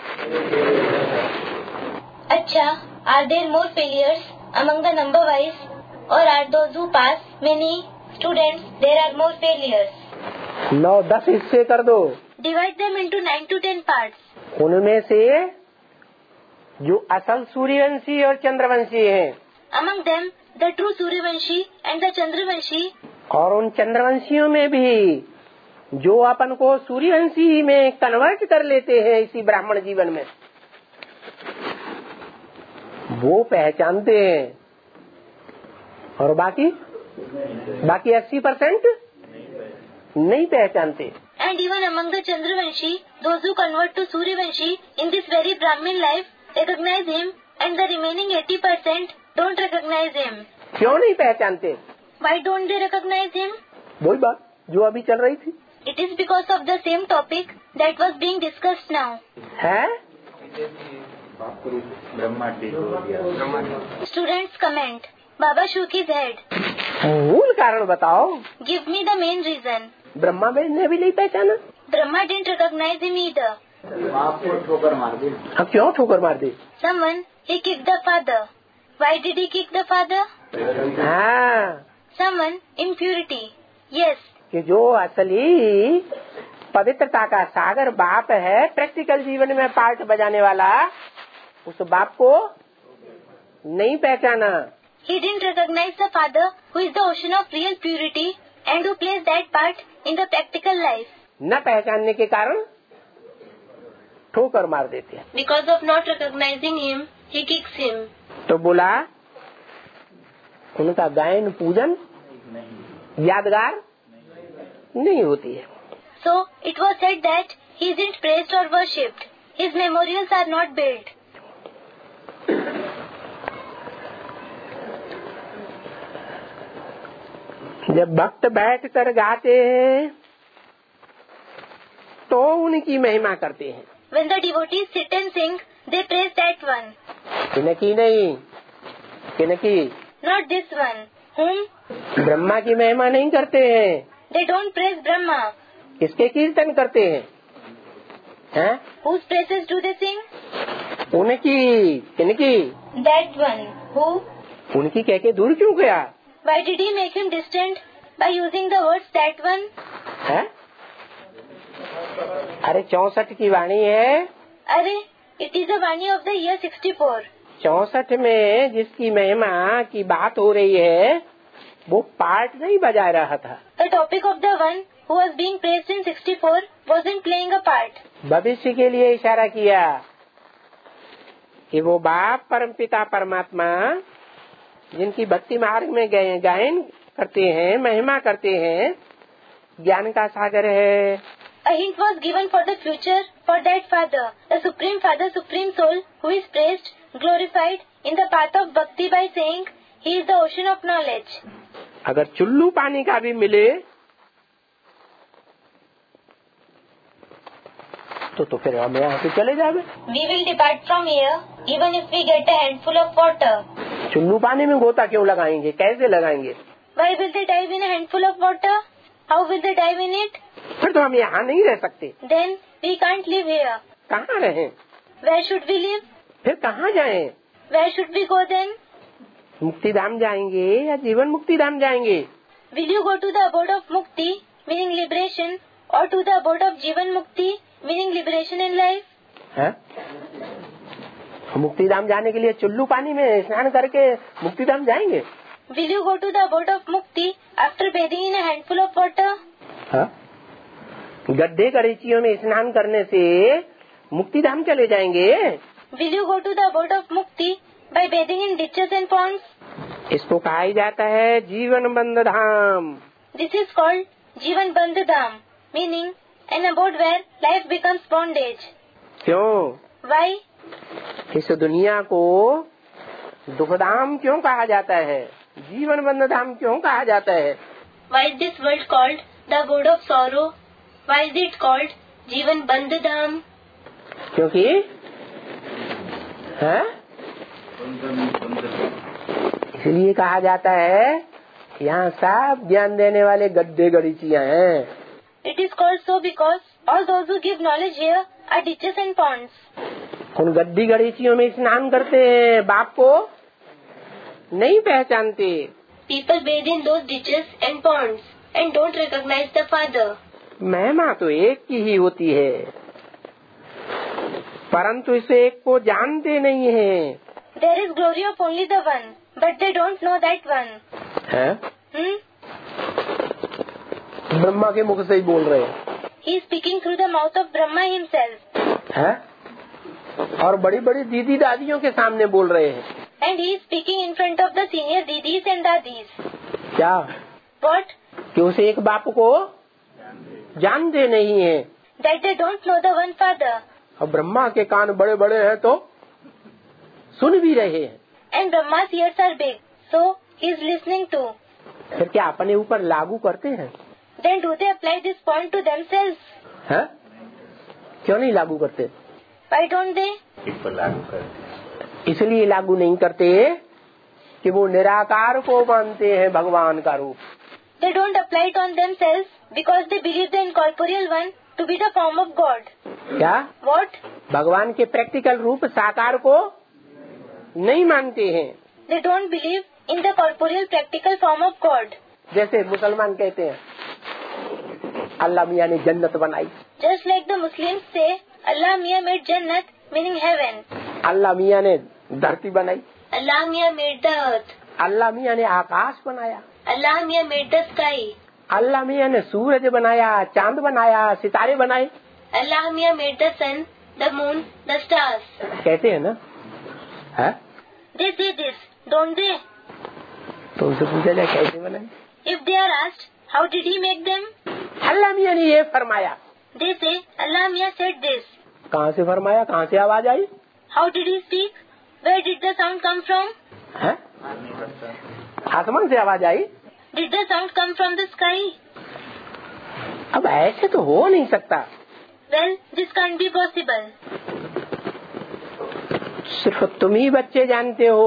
अच्छा, are there more failures among the number wise, or are those who pass many? Students, there are more failures. 9-10 हिस्से कर दो। Divide them into 9 to 10 parts. उनमें से जो असल सूर्यवंशी और चंद्रवंशी हैं, Among them, the true Suryavanshi and the Chandravanshi, और उन चंद्रवंशियों में भी जो अपन को सूर्यवंशी में कन्वर्ट कर लेते हैं इसी ब्राह्मण जीवन में, वो पहचानते हैं। और बाकी 80% नहीं पहचानते। and even among the Chandravanshi, those who convert to Suryavanshi in this very Brahmin life recognize him, and the remaining 80% don't recognize him. क्यों नहीं पहचानते? Why don't they recognize him? वही बात जो अभी चल रही थी It is because of the same topic that was being discussed now. है। Students comment. Baba shook his head. मूल कारण बताओ। Give me the main reason. Brahma ने भी नहीं पहचाना। Brahma didn't recognize him either. आपको ठोकर मार दी। अब क्यों ठोकर मार दी? Someone, he kicked the father. Why did he kick the father? हाँ, Someone, impurity. Yes, कि जो असली पवित्रता का सागर बाप है, प्रैक्टिकल जीवन में पार्ट बजाने वाला, उस बाप को नहीं पहचाना। he didn't recognize the father who is the ocean of real purity and who plays that part in the practical life. न पहचानने के कारण ठोकर मार देते हैं। Because of not recognizing him, he kicks him. तो बोला उनका गायन पूजन यादगार नहीं होती है। So, it was said that he isn't praised or worshipped. His memorials are not built. जब भक्त बैठ कर गाते हैं तो उनकी महिमा करते हैं। When the devotees sit and sing, they praise that one. किनकी नहीं, किनकी? Not this one. Whom? Brahma की महिमा नहीं करते हैं। They don't praise Brahma. किसके कीर्तन करते हैं? हैं? Whose praises do they sing? उनकी, किनकी? That one. Who? उनकी कह के दूर क्यों गया? Why did he make him distant by using the words that one? है? अरे 64 की वाणी है। अरे, it is the Vani of the year 64. 64 में जिसकी महिमा की बात हो रही है वो पार्ट नहीं बजा रहा था। The topic of the one who was being praised in 64 wasn't playing a part. भविष्य के लिए इशारा किया कि वो बाप परमपिता परमात्मा जिनकी भक्ति मार्ग में गायन करते हैं, महिमा करते हैं, ज्ञान का सागर है। A hint was given for the future for that Father, the Supreme Father, Supreme Soul, who is praised, glorified in the path of bhakti by saying, He is the ocean of knowledge. अगर चुल्लू पानी का भी मिले तो फिर हम यहाँ से चले जावे। We will depart from here, even if we get a handful of water. चुल्लू पानी में गोता क्यों लगाएंगे? कैसे लगाएंगे? Why will they dive in a handful of water? How will they dive in it? फिर तो हम यहाँ नहीं रह सकते। Then we can't live here. कहाँ रहें? Where should we live? फिर कहाँ जाएं? Where should we go then? मुक्ति धाम जाएंगे या जीवन मुक्ति धाम जाएंगे? Will you go to the abode of Mukti, meaning liberation, or to the abode of Jivan Mukti, meaning liberation in life? है? मुक्ति धाम जाने के लिए चुल्लू पानी में स्नान करके मुक्ति धाम जाएंगे? Will you go to the abode of Mukti after bathing in a handful of water? हाँ? गड्ढे गरीचियों में स्नान करने से मुक्ति धाम चले जाएंगे? Will you go to the abode of Mukti by bathing in ditches and ponds? इसको कहा ही जाता है जीवन बंध धाम। This is called Jivan Bandh Dham, meaning an abode where life becomes bondage. क्यों? Why? इस दुनिया को दुखधाम क्यों कहा जाता है? जीवन बंध धाम क्यों कहा जाता है? Why is this world called the abode of sorrow? Why is it called Jivan Bandh Dham? क्योंकि है इसलिए कहा जाता है यहाँ सब ज्ञान देने वाले गड्ढे गरीचियाँ हैं। It is called so because all those who give knowledge here are ditches and ponds. उन गड्ढी गरीचियों में स्नान करते हैं, बाप को नहीं पहचानते। People bathe in those ditches and ponds and don't recognize the Father. महिमा तो एक की ही होती है, परंतु इस एक को जानते नहीं हैं। There is glory of only the one, but they don't know that one. है? ब्रह्मा के मुख से ही बोल रहे हैं। He is speaking through the mouth of Brahma himself. है? और बड़ी बड़ी दीदी दादियों के सामने बोल रहे हैं। And he is speaking in front of the senior didis and dadis. क्या? What? कि उस एक बाप को जानते नहीं है। That they don't know the one Father. और ब्रह्मा के कान बड़े बड़े हैं तो सुन भी रहे हैं। And Brahma's ears are big, so he is listening too. फिर क्या अपने ऊपर लागू करते हैं? Then do they apply this point to themselves? है? क्यों नहीं लागू करते? Why don't they? इसलिए लागू नहीं करते कि वो निराकार को मानते हैं भगवान का रूप। They don't apply it on themselves because they believe the incorporeal one to be the form of God. क्या? What? भगवान के प्रैक्टिकल रूप साकार को नहीं मानते हैं। They don't believe in the corporeal practical form of God. जैसे मुसलमान कहते हैं अल्लाह मियाँ ने जन्नत बनाई। Just like the Muslims say, Allah Mia made Jannat, meaning heaven. अल्लाह मियाँ ने धरती बनाई। Allah Mia made the earth. अल्लाह मियाँ ने आकाश बनाया। Allah Mia made the sky. अल्लाह मियाँ ने सूरज बनाया, चांद बनाया, सितारे बनाए। Allah Mia made the sun, the moon, the stars. कहते हैं ना? है? They say this, don't they? तो उनसे पूछा जाए कैसे बनाए? If they are asked, how did he make them? अल्लाह मियाँ ने ये फरमाया। They say, Allah Mia said this. कहाँ से फरमाया? कहाँ से आवाज आई? How did he speak? Where did the sound come from? है? आसमान से आवाज आई। Did the sound come from the sky? अब ऐसे तो हो नहीं सकता। Well, this can't be possible. सिर्फ तुम ही बच्चे जानते हो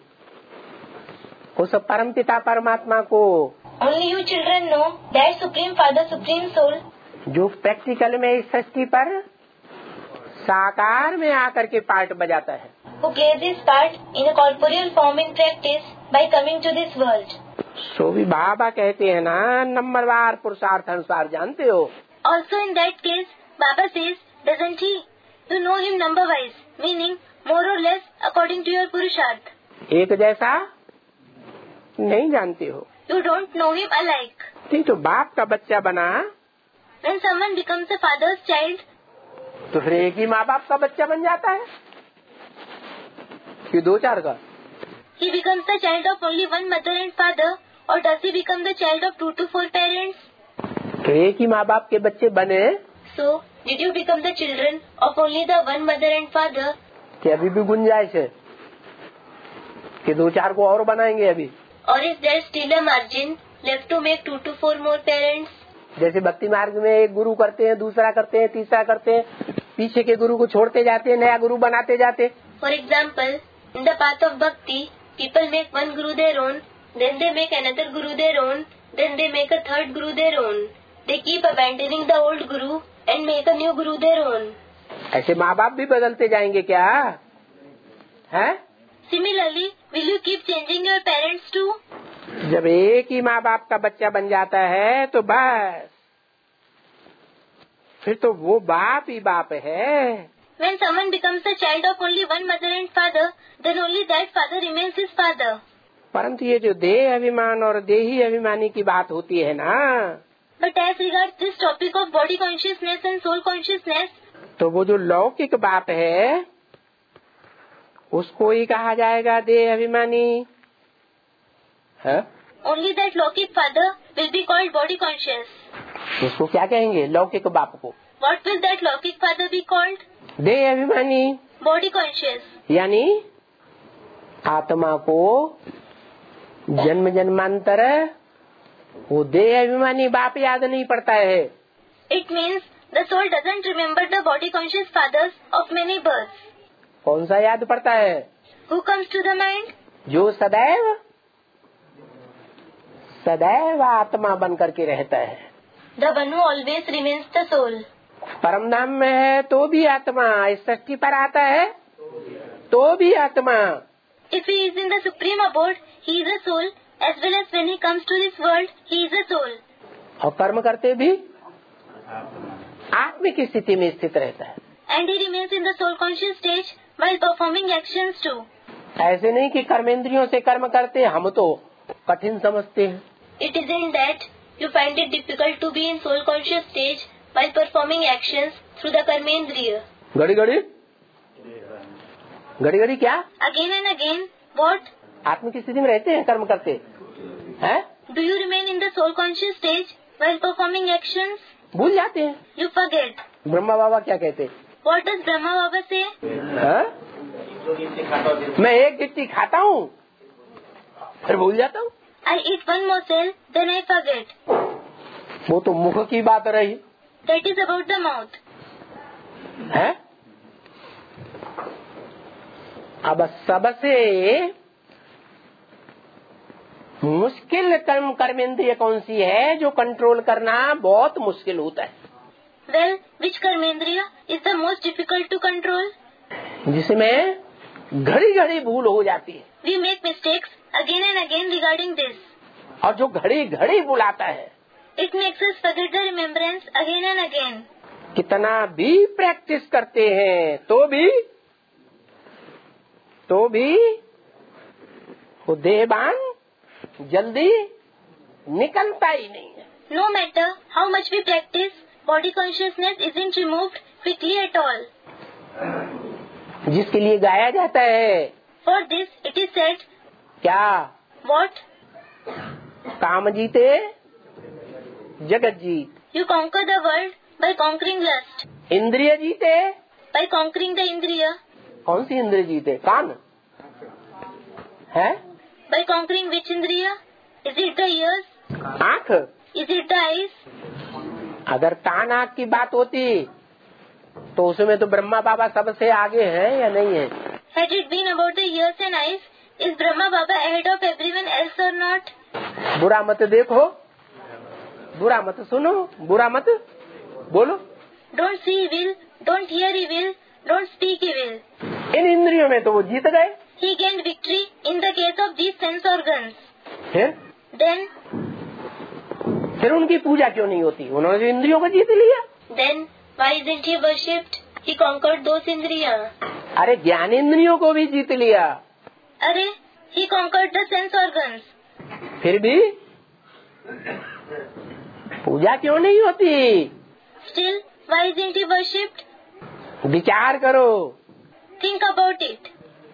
उस परम पिता परमात्मा को, Only you children know that Supreme Father, Supreme Soul, जो प्रैक्टिकल में इस सृष्टि पर साकार में आकर के पार्ट बजाता है। who plays his part in a corporeal form in practice by coming to this world. सो भी बाबा कहते हैं ना नंबरवार पुरुषार्थ अनुसार जानते हो। Also in that case, Baba says, doesn't he? You know him number wise, meaning more or less according to your Purusharth. एक जैसा नहीं जानते हो। You don't know him alike. नहीं तो बाप का बच्चा बना When someone becomes a father's child, तो फिर एक ही माँ बाप का बच्चा बन जाता है कि दो चार का? he becomes the child of only one mother and father, or does he become the child of 2 to 4 parents? तो एक ही माँ बाप के बच्चे बने So, did you become the children of only the one mother and father? कि अभी भी गुंजाइश है कि दो चार को और बनाएंगे अभी? Or is there still a margin left to make 2 to 4 more parents? जैसे भक्ति मार्ग में एक गुरु करते हैं, दूसरा करते हैं, तीसरा करते हैं, पीछे के गुरु को छोड़ते जाते हैं, नया गुरु बनाते जाते। For example, in the path of bhakti, people make one guru their own, then they make another guru their own, then they make a third guru their own. They keep abandoning the old guru and make a new guru their own. ऐसे माँ बाप भी बदलते जाएंगे क्या है? Similarly, will you keep changing your parents too? जब एक ही माँ बाप का बच्चा बन जाता है तो बस फिर तो वो बाप ही बाप है। When someone becomes the child of only one mother and father, then only that father remains his father. परंतु ये जो देह अभिमान और देही अभिमानी की बात होती है ना, But as regards this topic of body consciousness and soul consciousness, तो वो जो लौकिक बाप है उसको ही कहा जाएगा देह अभिमानी है। only that Lokik father will be called body conscious. उसको क्या कहेंगे लौकिक बाप को? What will that Lokik father be called? देह अभिमानी, Body conscious. यानी आत्मा को जन्म जन्मांतर वो देह अभिमानी बाप याद नहीं पड़ता है। It means the soul doesn't remember the body conscious fathers of many births. कौन सा याद पड़ता है? Who comes to the mind? जो सदैव सदैव आत्मा बन करके रहता है। The one who always remains the soul. परम धाम में है तो भी आत्मा, इस सृष्टि पर आता है तो भी आत्मा। If he is in the supreme abode, he is a soul, as well as when he comes to this world, he is a soul. और कर्म करते भी आत्मा की स्थिति में स्थित रहता है। And he remains in the soul conscious stage while performing actions too. ऐसे नहीं कि कर्मेंद्रियों से कर्म करते हम तो कठिन समझते हैं। It isn't that you find it difficult to be in soul conscious stage while performing actions through the karmendriya. घड़ी घड़ी क्या? Again and again, what? आत्मा की स्थिति में रहते हैं कर्म करते हैं। Do you remain in the soul conscious stage while performing actions? भूल जाते हैं। You forget. ब्रह्मा बाबा क्या कहते? What does Brahma Baba say? मैं एक गिट्टी खाता हूँ फिर भूल जाता हूँ। I eat one morsel, then I forget. वो तो मुख की बात रही That is about the mouth. है। अब सबसे मुश्किल कर्मेंद्रिय कौन सी है जो कंट्रोल करना बहुत मुश्किल होता है? Well, which karmendriya is the most difficult to control? जिसमें घड़ी घड़ी भूल हो जाती है। We make mistakes again and again regarding this. और जो घड़ी घड़ी बुलाता है It makes us forget the remembrance again and again. कितना भी प्रैक्टिस करते हैं तो भी वो देहबान जल्दी निकलता ही नहीं है। No matter how much we practice, body consciousness isn't removed quickly at all. जिसके लिए गाया जाता है For this, it is said, क्या? what? काम जीते जगत जीत। You conquer the world by conquering lust. इंद्रिय जीते, By conquering the indriya. कौन सी इंद्रिय जीते? कान है? By conquering which indriya? Is it the ears? आँख? Is it the eyes? अगर कान आँख की बात होती तो उसमें तो ब्रह्मा बाबा सबसे आगे है या नहीं है? Had it been about the ears and eyes, is Brahma Baba ahead of everyone else or not? बुरा मत देखो, बुरा मत सुनो, बुरा मत बोलो। Don't see evil, don't hear evil, don't speak evil. इन इंद्रियों में तो वो जीत गए। He gained victory in the case of these sense organs. फिर Then उनकी पूजा क्यों नहीं होती? उन्होंने जो इंद्रियों को जीत लिया। why isn't he worshipped? He conquered those indriya. अरे ज्ञान इंद्रियों को भी जीत लिया। Arey, he conquered the sense organs. फिर भी पूजा क्यों नहीं होती? Still, why isn't he worshipped? विचार करो। Think about it.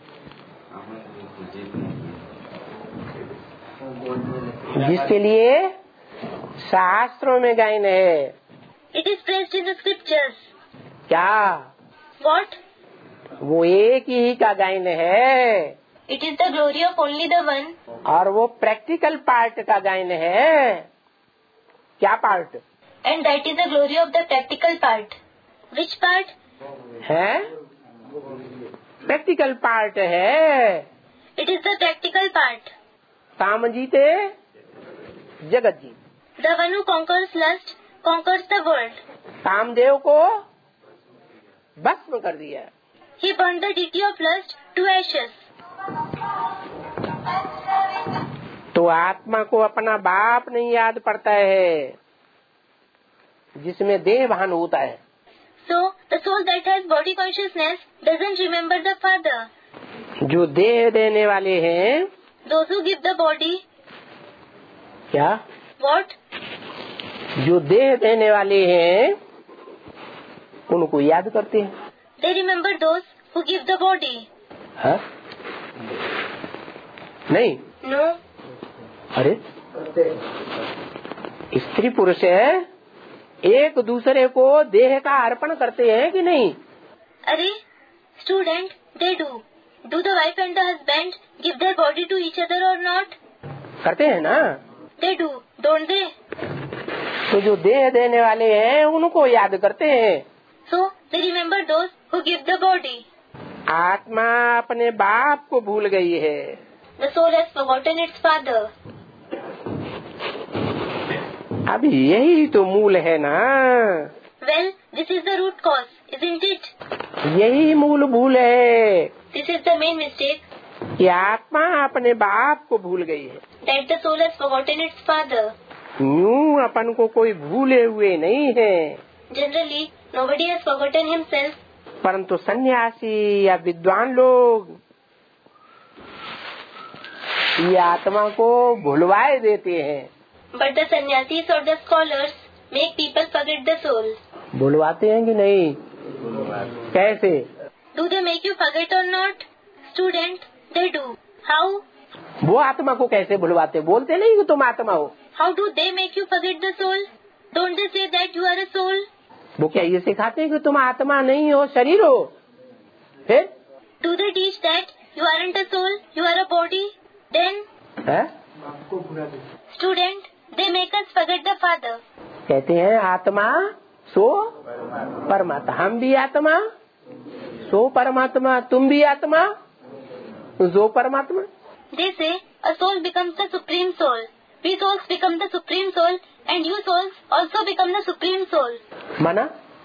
जिसके लिए शास्त्रों में गायन है। It is praised in the scriptures. क्या? What? वो एक ही का गायन है। It is the glory of only the one. और वो प्रैक्टिकल पार्ट का गायन है। क्या part And that is the glory of the practical part. Which part? है? प्रैक्टिकल पार्ट है। It is the practical part. काम जीते जगत जीत। The one who conquers lust conquers the world. Kamadeva को भस्म कर दिया। He burned the deity of lust to ashes. तो आत्मा को अपना बाप नहीं याद पड़ता है जिसमें देह भान होता है। So, the soul that has body consciousness doesn't remember the father. जो देह देने वाले हैं, Those who give the body, क्या? what? जो देह देने वाले हैं उनको याद करते हैं। They remember those who give the body. हाँ? नहीं? No. अरे स्त्री पुरुष है, एक दूसरे को देह का अर्पण करते हैं कि नहीं? अरे student, they do. Do the wife and the husband give their body to each other or not? करते हैं ना? They do, don't they? तो जो देह देने वाले हैं उनको याद करते हैं। So, they remember those who give the body. आत्मा अपने बाप को भूल गई है। The soul has forgotten its father. अब यही तो मूल है ना। Well, this is the root cause, isn't it? यही मूल भूल है This is the main mistake, कि आत्मा अपने बाप को भूल गई है। that the soul has forgotten its father. यूं अपन को कोई भूले हुए नहीं है, Generally, nobody has forgotten himself, परंतु सन्यासी या विद्वान लोग ये आत्मा को भुलवाए देते हैं। but the sannyasis or the scholars make people forget the soul. भुलवाते हैं कि नहीं? कैसे? Do they make you forget or not? Student, they do. How? वो आत्मा को कैसे भुलवाते? बोलते नहीं कि तुम आत्मा हो। How do they make you forget the soul? Don't they say that you are a soul? वो क्या ये सिखाते हैं कि तुम आत्मा नहीं हो, शरीर हो? फिर Do they teach that you aren't a soul, you are a body? Then, है? student, they make us forget the father. कहते हैं आत्मा सो परमात्मा, हम भी आत्मा सो परमात्मा, तुम भी आत्मा जो परमात्मा। They say a soul becomes the supreme soul. We souls become the supreme soul, and you souls also become the supreme soul. माना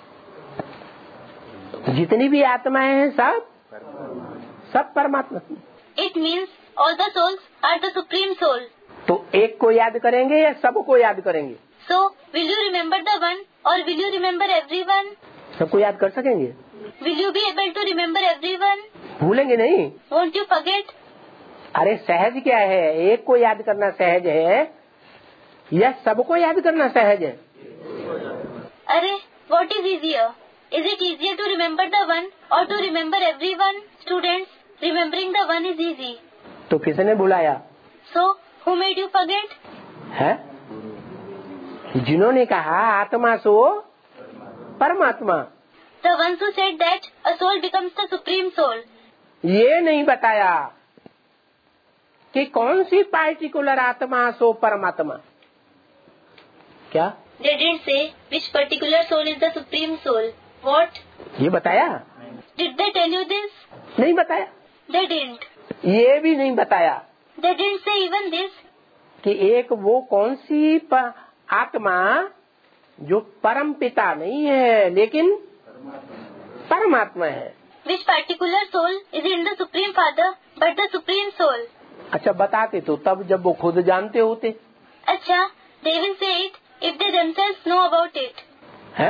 जितनी भी आत्माएं हैं सब परमात्मा। It means all the souls are the supreme soul. तो एक को याद करेंगे या सबको याद करेंगे? So, will you remember the one or will you remember everyone? सबको याद कर सकेंगे? Will you be able to remember everyone? भूलेंगे नहीं? Won't you forget? अरे सहज क्या है? एक को याद करना सहज है या सबको याद करना सहज है? अरे, what is easier? Is it easier to remember the one or to remember everyone? Students, remembering the one is easy. तो किसने बुलाया? So, who made you forget? है जिन्होंने कहा आत्मा सो परमात्मा, The ones who said that a soul becomes the supreme soul. ये नहीं बताया कि कौन सी पार्टिकुलर आत्मा सो परमात्मा। क्या They didn't say which particular soul is the supreme soul. What? ये बताया? Did they tell you this? नहीं बताया। They didn't. ये भी नहीं बताया They didn't say even this. कि एक वो कौन सी आत्मा जो परम पिता नहीं है लेकिन परमात्मा है। Which particular soul is in the supreme father but the supreme soul? अच्छा बताते तो तब जब वो खुद जानते होते। अच्छा, they will say it if they themselves know about it. है?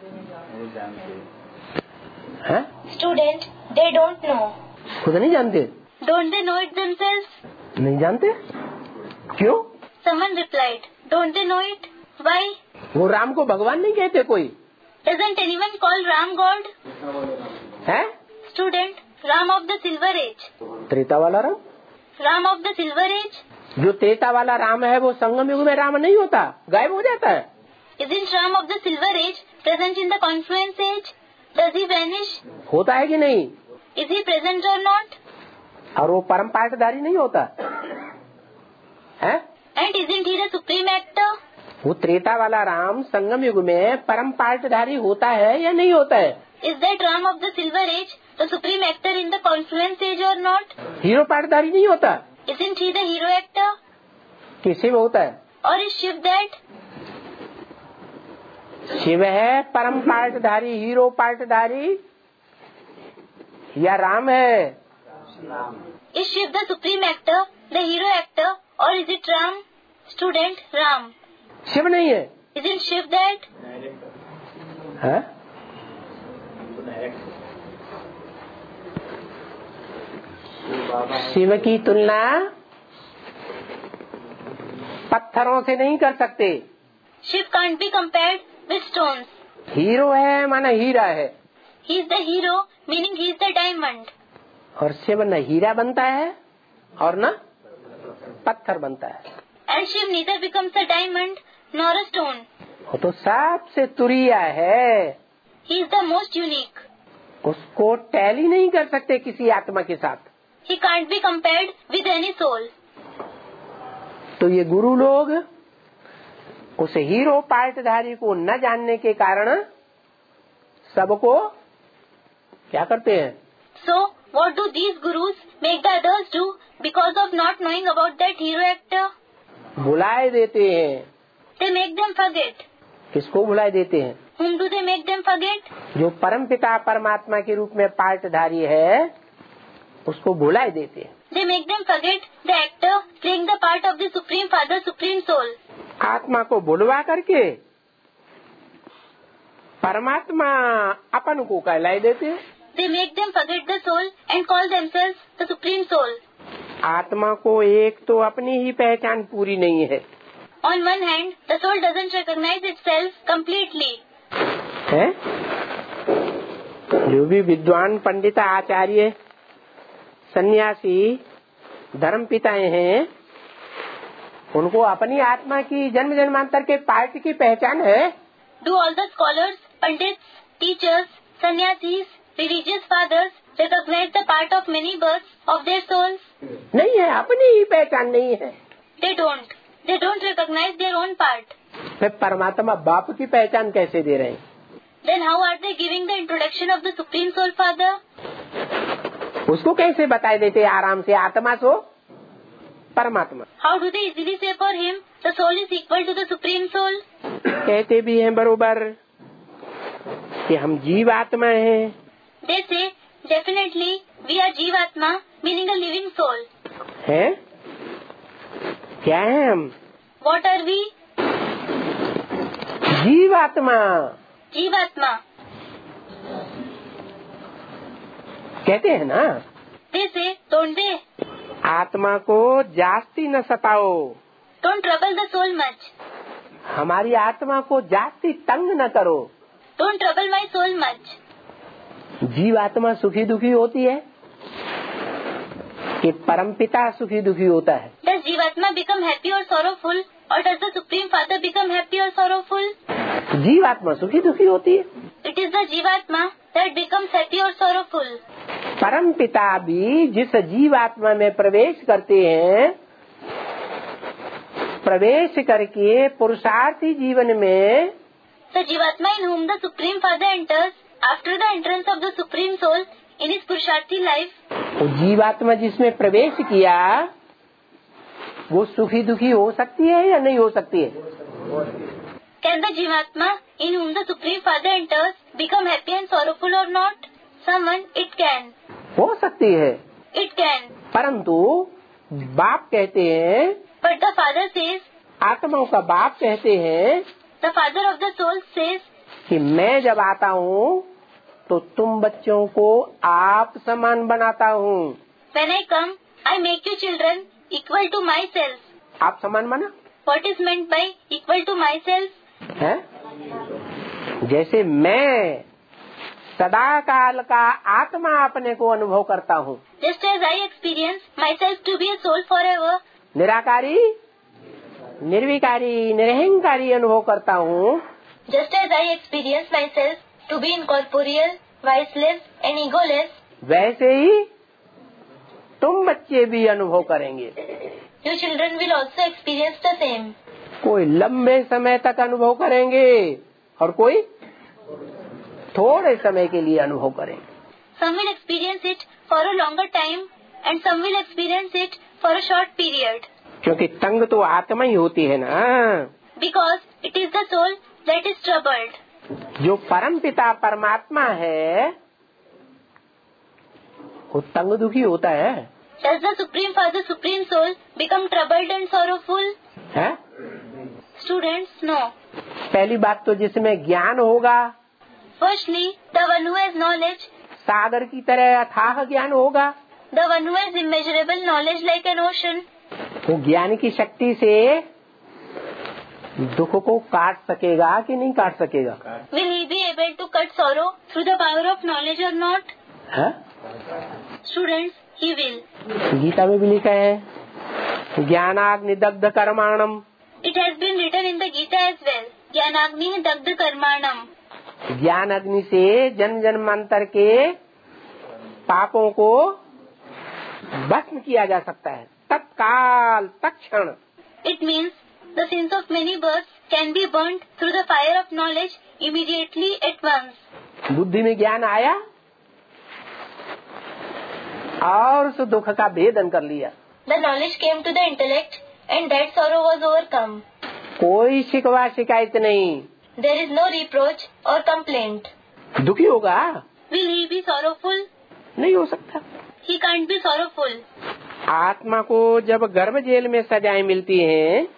है? Student, they don't know. खुद नहीं जानते? Don't they know it themselves? नहीं जानते? क्यों? Someone replied, don't they know it? Why? वो राम को भगवान नहीं कहते कोई? Doesn't anyone call Ram God? है? Student, Ram of the Silver Age. Treta वाला Ram? Ram of the Silver Age? जो त्रेता वाला राम है वो संगम युग में राम नहीं होता, गायब हो जाता है। Isn't Ram of the Silver Age present in the Confluence Age? Does he vanish? होता है कि नहीं? Is he present or not? और वो परम पाठधारी नहीं होता है? And isn't he the supreme actor? वो त्रेता वाला राम संगम युग में परम पाठधारी होता है या नहीं होता है? Is that Ram of the Silver Age the supreme actor in the Confluence Age or not? Hero पाठधारी नहीं होता? Isn't he the hero actor? किसी में होता है? Or is Shiv that? Shiv है परम पार्टधारी, हीरो पार्टधारी, या राम है? Is Shiv the supreme actor, the hero actor, or is it Ram? Student, Ram. Shiv नहीं है। Isn't Shiv that? है? शिव की तुलना पत्थरों से नहीं कर सकते। Shiv can't be compared with stones. Hero है माना हीरा है, He is the hero, meaning he is the diamond. और शिव न हीरा बनता है और न पत्थर बनता है। And Shiv neither becomes a diamond nor a stone. वो तो सबसे तुरीय है, He is the most unique. उसको टैली नहीं कर सकते किसी आत्मा के साथ। He can't be compared with any soul. तो ये गुरु लोग उस हीरो पार्टधारी को न जानने के कारण सबको क्या करते हैं? So, what do these gurus make the others do because of not knowing about that hero actor? भुलाए देते हैं। They make them forget. किसको भुलाए देते हैं? Whom do they make them forget? जो परम पिता परमात्मा के रूप में पार्टधारी है उसको भुलाए देते हैं। They make them forget the actor playing the part of the Supreme Father, Supreme Soul. आत्मा को भुलवा करके परमात्मा अपन को कहलाए देते हैं। They make them forget the soul and call themselves the Supreme Soul. आत्मा को एक तो अपनी ही पहचान पूरी नहीं है। On one hand, the soul doesn't recognize itself completely. है? जो भी विद्वान पंडित आचार्य सन्यासी धर्म पिताएं हैं उनको अपनी आत्मा की जन्म जन्मांतर के पार्ट की पहचान है। Do all the scholars, pandits, teachers, sannyasis, religious fathers recognize the part of many births of their souls? नहीं है, अपनी ही पहचान नहीं है। They don't. They don't recognize their own part. फिर परमात्मा बाप की पहचान कैसे दे रहे हैं? Then how are they giving the introduction of the Supreme Soul Father? उसको कैसे बताए देते आराम से आत्मा सो परमात्मा? How do they easily say for him the soul is equal to the Supreme Soul? कहते भी हैं बरोबर कि हम जीव आत्मा हैं। They say definitely we are Jivatma, meaning a living soul. हैं? क्या है हम? What are we? जीवात्मा Jivatma. कहते हैं ना। They say, don't they? आत्मा को जास्ती न सताओ, Don't trouble the soul much. हमारी आत्मा को जास्ती तंग न करो। Don't trouble my soul much. जीवात्मा सुखी दुखी होती है कि परमपिता सुखी दुखी होता है? Does Jivatma become happy or sorrowful, or does the Supreme Father become happy or sorrowful? जीवात्मा सुखी दुखी होती है। It is the Jivatma that becomes happy or sorrowful. परमपिता भी जिस जीवात्मा में प्रवेश करते हैं, प्रवेश करके पुरुषार्थी जीवन में The Jivatma in whom the Supreme Father enters after the entrance of the Supreme Soul in his Purusharthi life, वो जीवात्मा जिसमें प्रवेश किया वो सुखी दुखी हो सकती है या नहीं हो सकती है? can the Jivatma in whom the Supreme Father enters become happy and sorrowful or not? Someone, it can. हो सकती है, It can. परंतु बाप कहते हैं, But the Father says, आत्माओं का बाप कहते हैं the Father of the soul says, कि मैं जब आता हूँ तो तुम बच्चों को आप समान बनाता हूँ। when I come, I make you children equal to myself. आप समान बना What is meant by equal to myself? है? जैसे मैं सदा काल का आत्मा अपने को अनुभव करता हूँ, Just as I experience myself to be a soul forever, निराकारी निर्विकारी निरहंकारी अनुभव करता हूँ, just as I experience myself to be incorporeal, viceless and egoless, वैसे ही तुम बच्चे भी अनुभव करेंगे। you children will also experience the same. कोई लंबे समय तक अनुभव करेंगे और कोई थोड़े समय के लिए अनुभव करेंगे। Some will experience it for a longer time and some will experience it for a short period. क्योंकि तंग तो आत्मा ही होती है ना। Because it is the soul that is troubled. जो परम पिता परमात्मा है वो तंग दुखी होता है। Does the Supreme Father, Supreme Soul become troubled and sorrowful? है? Students, no. पहली बात तो जिसमें ज्ञान होगा, Firstly, the one who has knowledge, सागर की तरह अथाह ज्ञान होगा, the one who has immeasurable knowledge like an ocean, वो ज्ञान की शक्ति से दुख को काट सकेगा कि नहीं काट सकेगा? will he be able to cut sorrow through the power of knowledge or not? है? Students, he will. गीता में भी लिखा है ज्ञानाग्नि दग्ध कर्माणम। It has been written in the Gita as well. Jnanagni dagdha karmanam. ज्ञान अग्नि से जन्म जन्मांतर के पापों को भस्म किया जा सकता है, तत्काल तत्क्षण। It means the sins of many births can be burnt through the fire of knowledge immediately at once. बुद्धि में ज्ञान आया और उस दुख का भेदन कर लिया। The knowledge came to the intellect and that sorrow was overcome. कोई शिकवा शिकायत नहीं। There is no reproach or complaint. दुखी होगा? Will he be sorrowful? नहीं हो सकता। He can't be sorrowful. आत्मा को जब गर्भ जेल में सजाएं मिलती हैं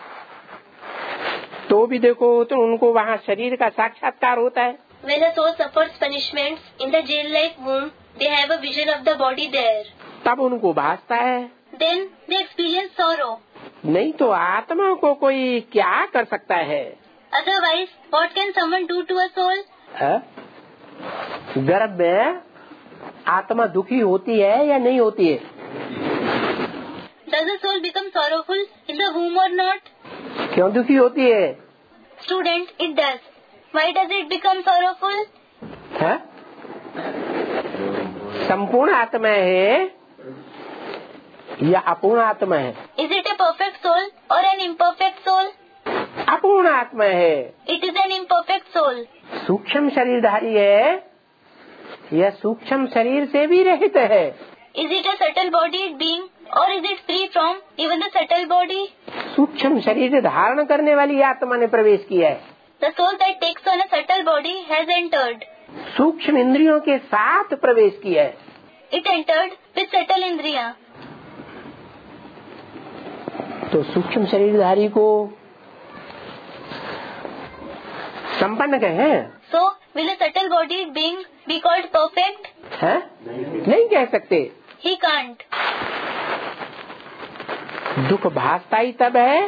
तो भी देखो तो उनको वहाँ शरीर का साक्षात्कार होता है। When a soul suffers punishments in the jail-like womb, they have a vision of the body there. तब उनको भासता है। Then they experience sorrow. नहीं तो आत्मा को कोई क्या कर सकता है? Otherwise, what can someone do to a soul? है? गर्भ में आत्मा दुखी होती है या नहीं होती है? Does the soul become sorrowful in the womb or not? क्यों दुखी होती है? Student, it does. Why does it become sorrowful? है? संपूर्ण आत्मा है या अपूर्ण आत्मा है? Is it a perfect soul or an imperfect soul? अपूर्ण आत्मा है। It is an imperfect soul. सूक्ष्म शरीरधारी है या सूक्ष्म शरीर से भी रहित है? Is it a subtle bodied being or is it free from even the subtle body? सूक्ष्म शरीर धारण करने वाली आत्मा ने प्रवेश किया है। The soul that takes on a subtle body has entered. सूक्ष्म इंद्रियों के साथ प्रवेश किया है। It entered with subtle indriya. तो सूक्ष्म शरीरधारी को संपन्न कहें? So, will a subtle bodied being be called perfect? है? नहीं कह सकते। He can't. दुख भासता ही तब है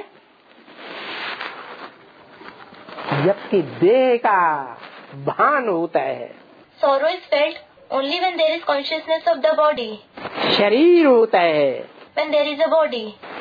जबकि देह का भान होता है। Sorrow is felt only when there is consciousness of the body. शरीर होता है। When there is a body.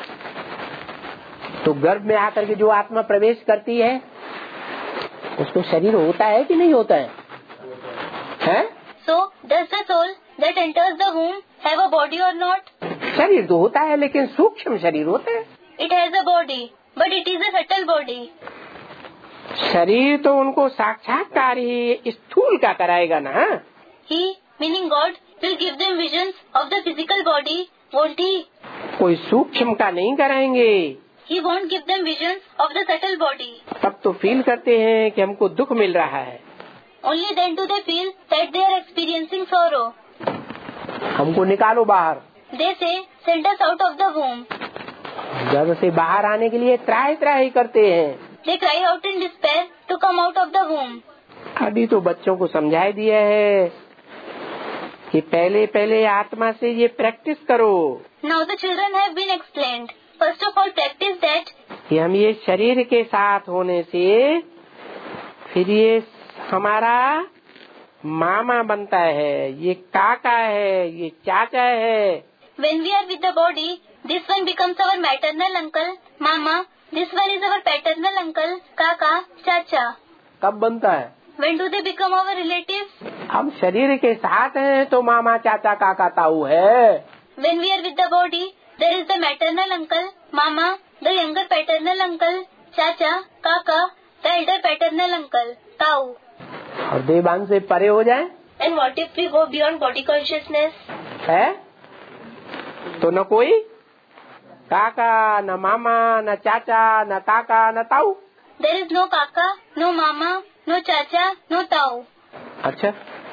तो गर्भ में आकर के जो आत्मा प्रवेश करती है उसको शरीर होता है कि नहीं होता है? हैं? So, does the soul that enters the womb have a body or not? शरीर तो होता है लेकिन सूक्ष्म शरीर होता है। It has a body, but it is a subtle body. शरीर तो उनको साक्षात्कार ही स्थूल का कराएगा ना। He, meaning God, will give them visions of the physical body, won't he? कोई सूक्ष्म का नहीं कराएंगे। He won't give them visions of the subtle body. तब तो फील करते हैं कि हमको दुख मिल रहा है। Only then do they feel that they are experiencing sorrow. हमको निकालो बाहर। They say, send us out of the womb. गर्भ से बाहर आने के लिए त्राही करते हैं। They cry out in despair to come out of the womb. अभी तो बच्चों को समझाई दिया है कि पहले आत्मा से ये प्रैक्टिस करो। Now the children have been explained. First of all, practice that कि हम ये शरीर के साथ होने से फिर ये हमारा मामा बनता है, ये काका है, ये चाचा है। when we are with the body, this one becomes our maternal uncle, mama. This one is our paternal uncle, kaka, chacha. कब बनता है? When do they become our relatives? हम शरीर के साथ हैं तो मामा चाचा काका ताऊ है। When we are with the body, there is the maternal uncle, mama, the younger paternal uncle, chacha, kaka, the elder paternal uncle, tau. और देवान से परे हो जाए And what if we go beyond body consciousness? है तो न कोई काका, न मामा, न चाचा, न काका, न ताऊ। there is no Kaka, no Mama, no Chacha, no Tau. अच्छा,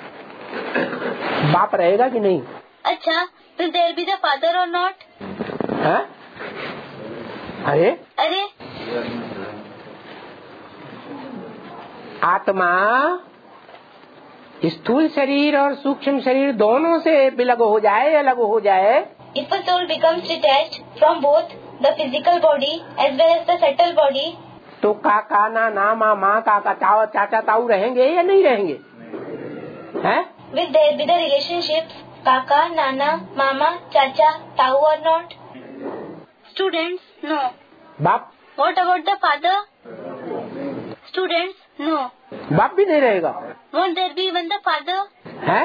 बाप रहेगा कि नहीं? अच्छा, will there be the father or not? है? अरे अरे, आत्मा स्थूल शरीर और सूक्ष्म शरीर दोनों से विलग हो जाए, अलग हो जाए, if a soul becomes detached from both the physical body as well as the subtle body, तो काका नाना मामा काका ताऊ चाचा ताऊ रहेंगे या नहीं रहेंगे? हैं? will there be the relationships Kaka, Nana, Mama, Chacha, Tau or not? Students, no. बाप? What about the father? Students, no. बाप भी नहीं रहेगा? Won't there be even the father? है?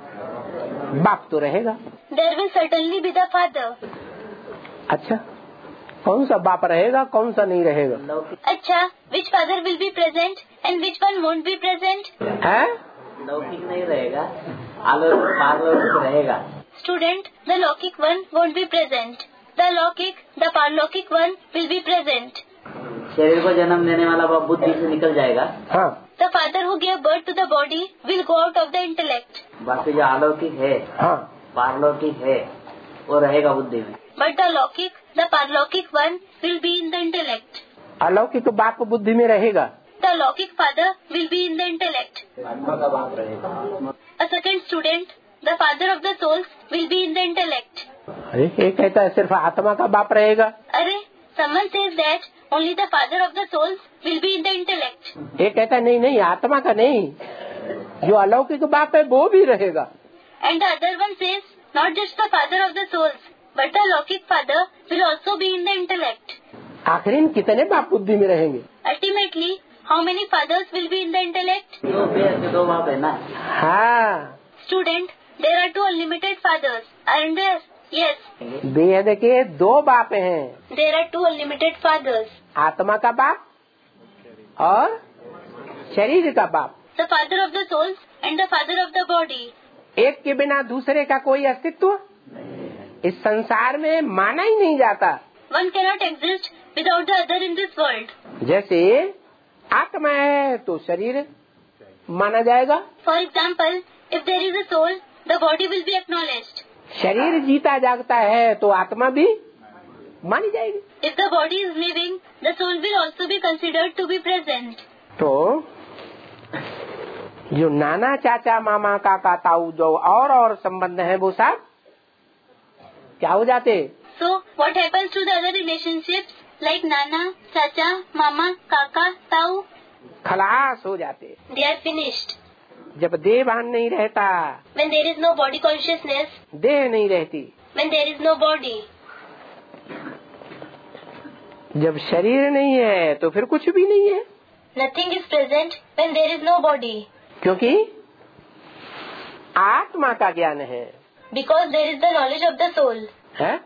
बाप तो रहेगा। There will certainly be the father. अच्छा, कौन सा बाप रहेगा, कौन सा नहीं रहेगा? अच्छा, which father will be present and which one won't be present? है? लौकिक नहीं रहेगा, अलौकिक पारलौकिक रहेगा। Student, the Lokik one won't be present. The Lokik, the Parlokik one will be present. शरीर को जन्म देने वाला वह बुद्धि से निकल जाएगा। हाँ। The father who gave birth to the body will go out of the intellect. बाकी जो अलौकिक है, हाँ। पारलौकिक है, वो रहेगा बुद्धि में। But the Lokik, the Parlokik one will be in the intellect. अलौकिक बाप बुद्धि में रहेगा। The Lokik father will be in the intellect. आत्मा का बाप रहेगा। A second student, the father of the souls will be in the intellect. अरे ये कहता है सिर्फ आत्मा का बाप रहेगा। अरे, someone says that only the father of the souls will be in the intellect. ये कहता है नहीं नहीं आत्मा का नहीं, जो अलौकिक बाप है वो भी रहेगा। And the other one says not just the father of the souls, but the Lokik father will also be in the intellect. आखिर इन कितने बाप बुद्धि में रहेंगे? Ultimately, how many fathers will be in the intellect? दो बाप है ना। हाँ। Student, there are two unlimited fathers, aren't there? Yes. बेहद के दो बाप हैं। There are two unlimited fathers. आत्मा का बाप और शरीर का बाप। The father of the souls and the father of the body. एक के बिना दूसरे का कोई अस्तित्व इस संसार में माना ही नहीं जाता। One cannot exist without the other in this world. जैसे आत्मा है तो शरीर माना जाएगा। For example, if there is a soul, the body will be acknowledged. शरीर जीता जागता है तो आत्मा भी मानी जाएगी। If the body is living, the soul will also be considered to be present. तो जो नाना चाचा मामा काका ताऊ जो और संबंध है वो सब क्या हो जाते? So, what happens to the other relationships like Nana, Chacha, Mama, Kaka, Tau? खलास हो जाते। They are finished. जब देह भान नहीं रहता, When there is no body consciousness, देह नहीं रहती, when there is no body, जब शरीर नहीं है तो फिर कुछ भी नहीं है। nothing is present when there is no body. क्योंकि आत्मा का ज्ञान है। Because there is the knowledge of the soul. है?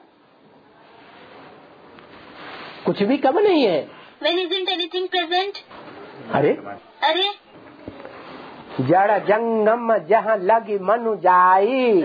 कुछ भी कम नहीं है। When isn't anything present? अरे अरे, जड़ जंगम जहाँ लगी मनु जाई,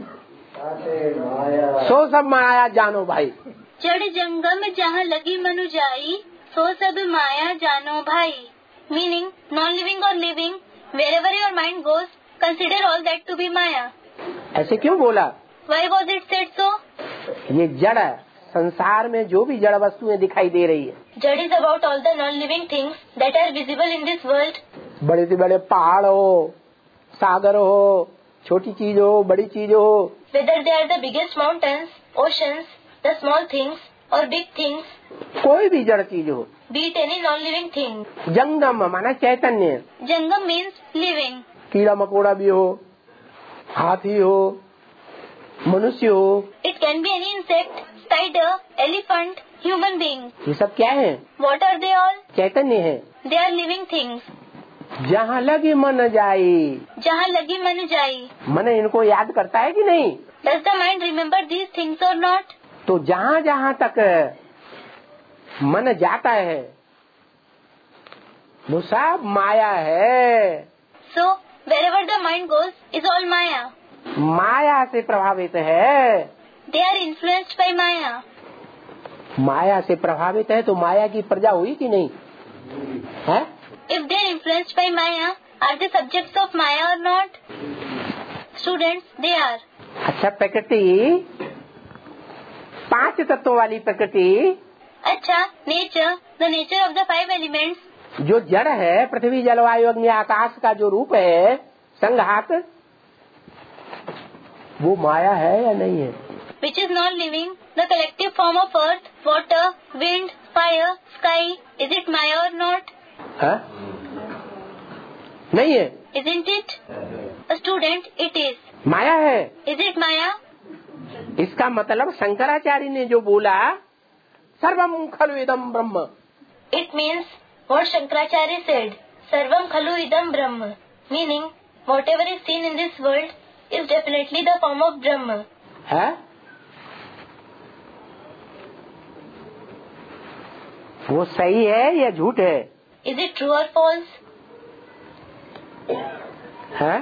सो सब माया जानो भाई। जड़ जंगम जहाँ लगी मनु जाई, सो सब माया जानो भाई. Meaning, non-living or living, wherever your mind goes, consider all that to be Maya. ऐसे क्यों बोला? Why was it said so? ये जड़ संसार में जो भी जड़ वस्तुएं दिखाई दे रही है, Jad is about all the non-living things that are visible in this world. बड़े से बड़े पहाड़ हो, सागर हो, छोटी चीज हो, बड़ी चीज हो, Whether they are the biggest mountains, oceans, the small things or big things, कोई भी जड़ चीज हो। be it any non-living thing. जंगम माना चैतन्य, Jangam means living. कीड़ा मकोड़ा भी हो, हाथी हो, मनुष्य हो, It can be any insect, spider, elephant, human being. ये सब क्या है? What are they all? चैतन्य है। They are living things. जहाँ लगी मन जाई, जहाँ लगी मन जाई. मन इनको याद करता है कि नहीं? Does the mind remember these things or not? तो जहाँ जहाँ तक मन जाता है वो सब माया है। So, wherever the mind goes is all Maya. माया से प्रभावित है। They are influenced by Maya. माया से प्रभावित है तो माया की प्रजा हुई कि नहीं? है? If they are influenced by Maya, are they subjects of Maya or not? Students, they are. अच्छा, प्रकृति 5 तत्वों वाली प्रकृति, अच्छा, nature, the nature of the 5 elements, जो जड़ है, पृथ्वी जल वायु अग्नि आकाश का जो रूप है संघात, वो माया है या नहीं है? which is non-living, the collective form of earth, water, wind, fire, sky, is it Maya or not? है? नहीं है? Isn't it? A student, it is. माया है। Is it Maya? इसका मतलब शंकराचार्य ने जो बोला सर्वम खलु इदम ब्रह्म, It means what Shankaracharya said, Sarvam Khalu Idam Brahma, meaning whatever is seen in this world is definitely the form of Brahma. है? वो सही है या झूठ है? Is it true or false? है?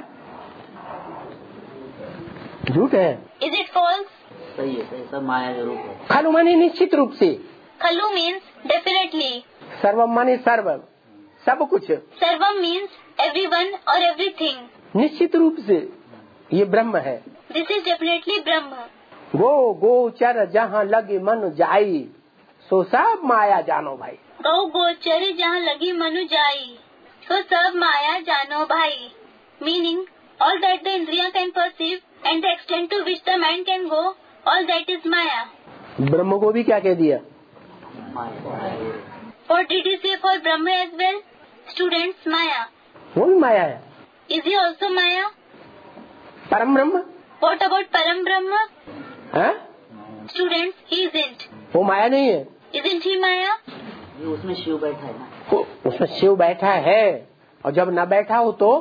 झूठ है? Is it false? सही है, सही, सब माया का रूप है। खलु माने निश्चित रूप से, Khalu means definitely. सर्वम माने सर्व, सब कुछ, Sarvam means everyone or everything. निश्चित रूप से ये ब्रह्म है। This is definitely Brahma. गो गोचर जहाँ लगे मन जाई, सो सब माया जानो भाई। गौ गोचर जहाँ लगी मनु जाई, so सब माया जानो भाई. Meaning all that the Indriya can perceive and the extent to which the mind can go, all that is Maya. ब्रह्म को भी क्या कह दिया? माया। What did he say for Brahma as well? Students, Maya. वो भी माया है। Is he also Maya? परम ब्रह्म What about Param Brahma? है? Students, he isn't. वो माया नहीं है। Isn't he Maya? ये उसमें शिव बैठा है ना। उसमें शिव बैठा है, और जब न बैठा हो तो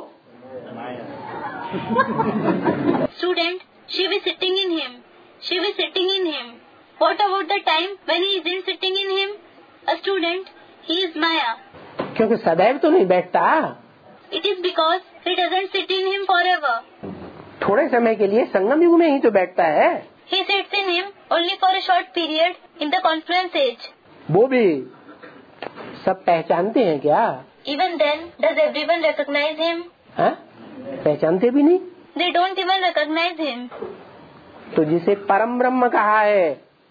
Student, Shiv is sitting in him. Shiv is sitting in him. What about the time when he isn't sitting in him? A student, he is Maya. क्योंकि सदैव तो नहीं बैठता, It is because he doesn't sit in him forever. थोड़े समय के लिए संगम युग में ही तो बैठता है। He sits in him only for a short period in the confluence age. वो भी सब पहचानते हैं क्या? Even then, does everyone recognize him? है? पहचानते भी नहीं। They don't even recognize him. तो जिसे परम ब्रह्म कहा है,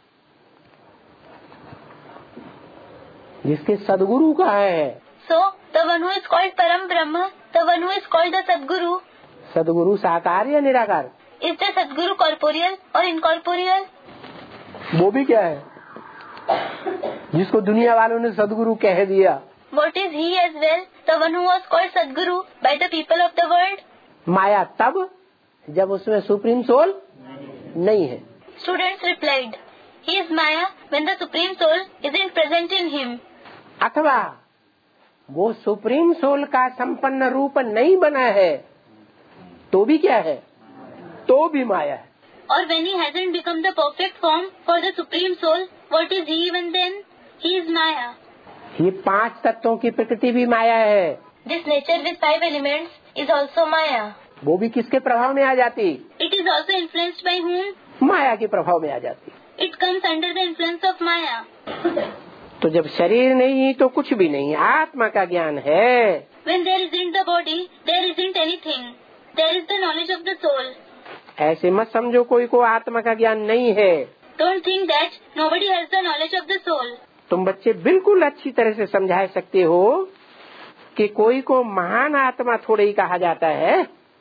जिसके सदगुरु कहा है, So, the one who is called Param Brahma, the one who is called the Sadguru, सदगुरु साकार या निराकार? is the Sadguru corporeal or incorporeal? वो भी क्या है? जिसको दुनिया वालों ने सदगुरु कह दिया। What is he as well, the one who was called Sadguru by the people of the world? माया तब जब उसमें सुप्रीम सोल नहीं है। Students replied, he is Maya when the Supreme Soul isn't present in him. अथवा वो supreme soul का संपन्न रूप नहीं बना है तो भी क्या है? तो भी माया है। Or when he hasn't become the perfect form for the Supreme Soul, what is he even then? He is Maya. ये 5 तत्वों की प्रकृति भी माया है। This nature with 5 elements is also Maya. वो भी किसके प्रभाव में आ जाती? It is also influenced by whom? माया के प्रभाव में आ जाती। It comes under the influence of Maya. तो जब शरीर नहीं तो कुछ भी नहीं, आत्मा का ज्ञान है। When there isn't the body, there isn't anything. There is the knowledge of the soul. ऐसे मत समझो कोई को आत्मा का ज्ञान नहीं है। Don't think that nobody has the knowledge of the soul. तुम बच्चे बिल्कुल अच्छी तरह से समझा सकते हो कि कोई को महान आत्मा थोड़े ही कहा जाता है।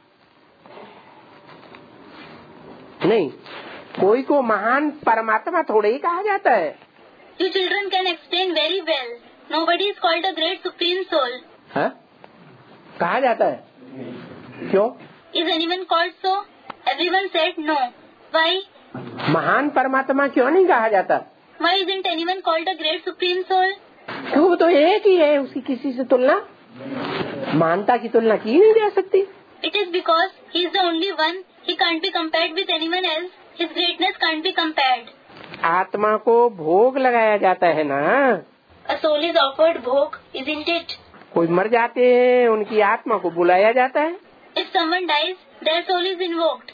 नहीं, कोई को महान परमात्मा थोड़े ही कहा जाता है। You children can explain very well. Nobody is called a great supreme soul. हाँ? कहा जाता है? क्यों? Is anyone called so? Everyone said no. Why? महान परमात्मा क्यों नहीं कहा जाता? Why isn't anyone called a great supreme soul? क्यों, वो तो एक ही है, उसकी किसी से तुलना, महानता की तुलना की नहीं जा सकती। It is because he is the only one. He can't be compared with anyone else. His greatness can't be compared. आत्मा को भोग लगाया जाता है ना। A soul is offered bhog, isn't it? कोई मर जाते हैं, उनकी आत्मा को बुलाया जाता है। If someone dies, their soul is invoked.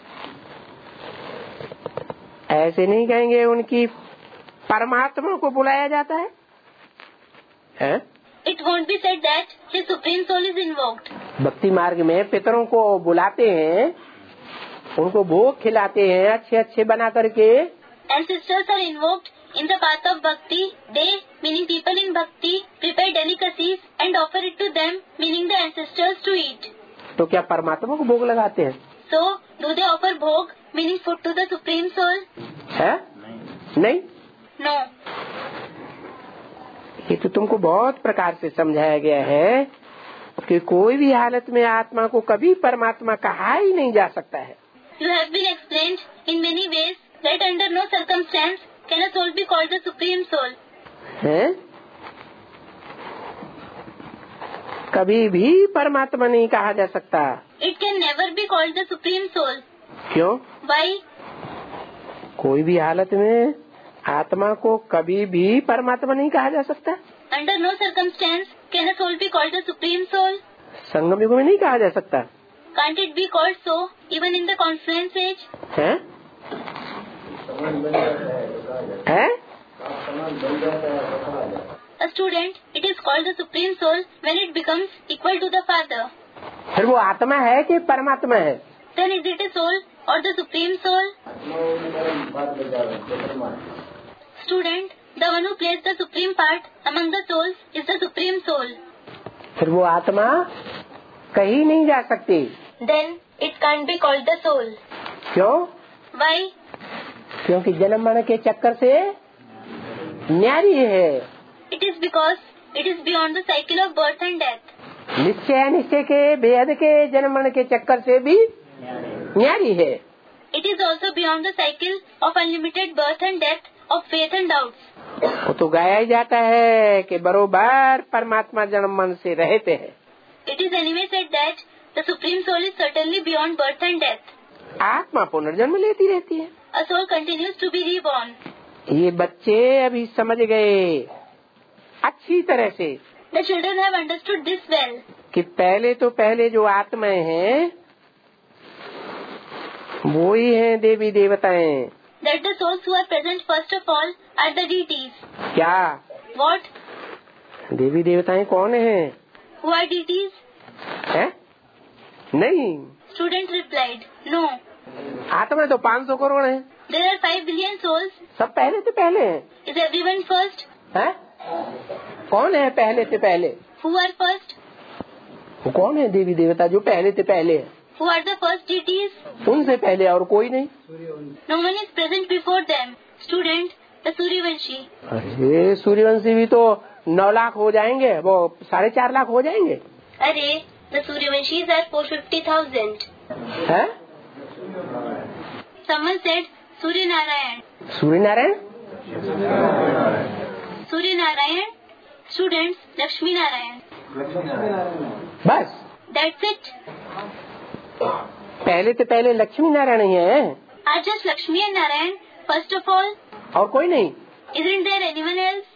ऐसे नहीं कहेंगे उनकी परमात्मा को बुलाया जाता है, हैं? It won't won't be said that his supreme soul is invoked. भक्ति मार्ग में पितरों को बुलाते हैं, उनको भोग खिलाते हैं अच्छे अच्छे बना करके. Ancestors are invoked in the path of bhakti. They, meaning people in bhakti, prepare delicacies and offer it to them, meaning the ancestors, to eat. तो क्या परमात्मा को भोग लगाते हैं? So, do they offer bhog, meaning food, to the supreme soul? है? नहीं. No. ये तो तुमको बहुत प्रकार से समझाया गया है कि कोई भी हालत में आत्मा को कभी परमात्मा कहा ही नहीं जा सकता है. You have been explained in many ways that under no circumstance can a soul be called the supreme soul. है? कभी भी परमात्मा नहीं कहा जा सकता. It can never be called the supreme soul. क्यों? Why? कोई भी हालत में आत्मा को कभी भी परमात्मा नहीं कहा जा सकता. Under no circumstance can a soul be called the supreme soul. संगम युग में नहीं कहा जा सकता. Can't it be called so even in the confluence age? है? है? A student, it is called the supreme soul when it becomes equal to the father. फिर वो आत्मा है कि परमात्मा है? Then is it a soul or the supreme soul? Student, the one who plays the supreme part among the souls is the supreme soul. फिर वो आत्मा कहीं नहीं जा सकती. Then it can't be called the soul. क्यों? Why? क्योंकि जन्म मरण के चक्कर से न्यारी है. It is because it is beyond the cycle of birth and death. निश्चय निश्चय के भेद के जन्म मरण के चक्कर से भी न्यारी है. It is also beyond the cycle of unlimited birth and death of faith and doubts. वो तो गाया ही जाता है कि बरोबर परमात्मा जन्म मरण से रहते हैं. It is anyway said that the supreme soul is certainly beyond birth and death. आत्मा पुनर्जन्म लेती रहती है. A soul continues to be reborn. ये बच्चे अभी समझ गए अच्छी तरह से The children have understood this well. कि पहले जो आत्माएं हैं वो ही हैं देवी देवताएं. That the souls who are present first of all are the deities. क्या? What? देवी देवताएं कौन हैं? Who are deities? है? नहीं. Student replied, no. आत्मा तो 500 करोड़ है. There are 5 billion souls. सब पहले से पहले हैं. Is everyone first? है? कौन है पहले से पहले? Who are first? वो कौन है देवी देवता जो पहले से पहले है? Who are the first deities? उनसे पहले और कोई नहीं. No one is present before them. Student, the Suryavanshi. अरे सूर्यवंशी भी तो 9 लाख हो जाएंगे, वो 4.5 लाख हो जाएंगे. अरे, the Suryavanshis are 450,000. है? Someone said Surya Narayan. Surya Narayan? Surya Narayan. Students, Lakshmi Narayan. बस. That's it. पहले से पहले लक्ष्मी नारायण ही है. Are just Lakshmi and Narayan first of all? और कोई नहीं. Isn't there anyone else?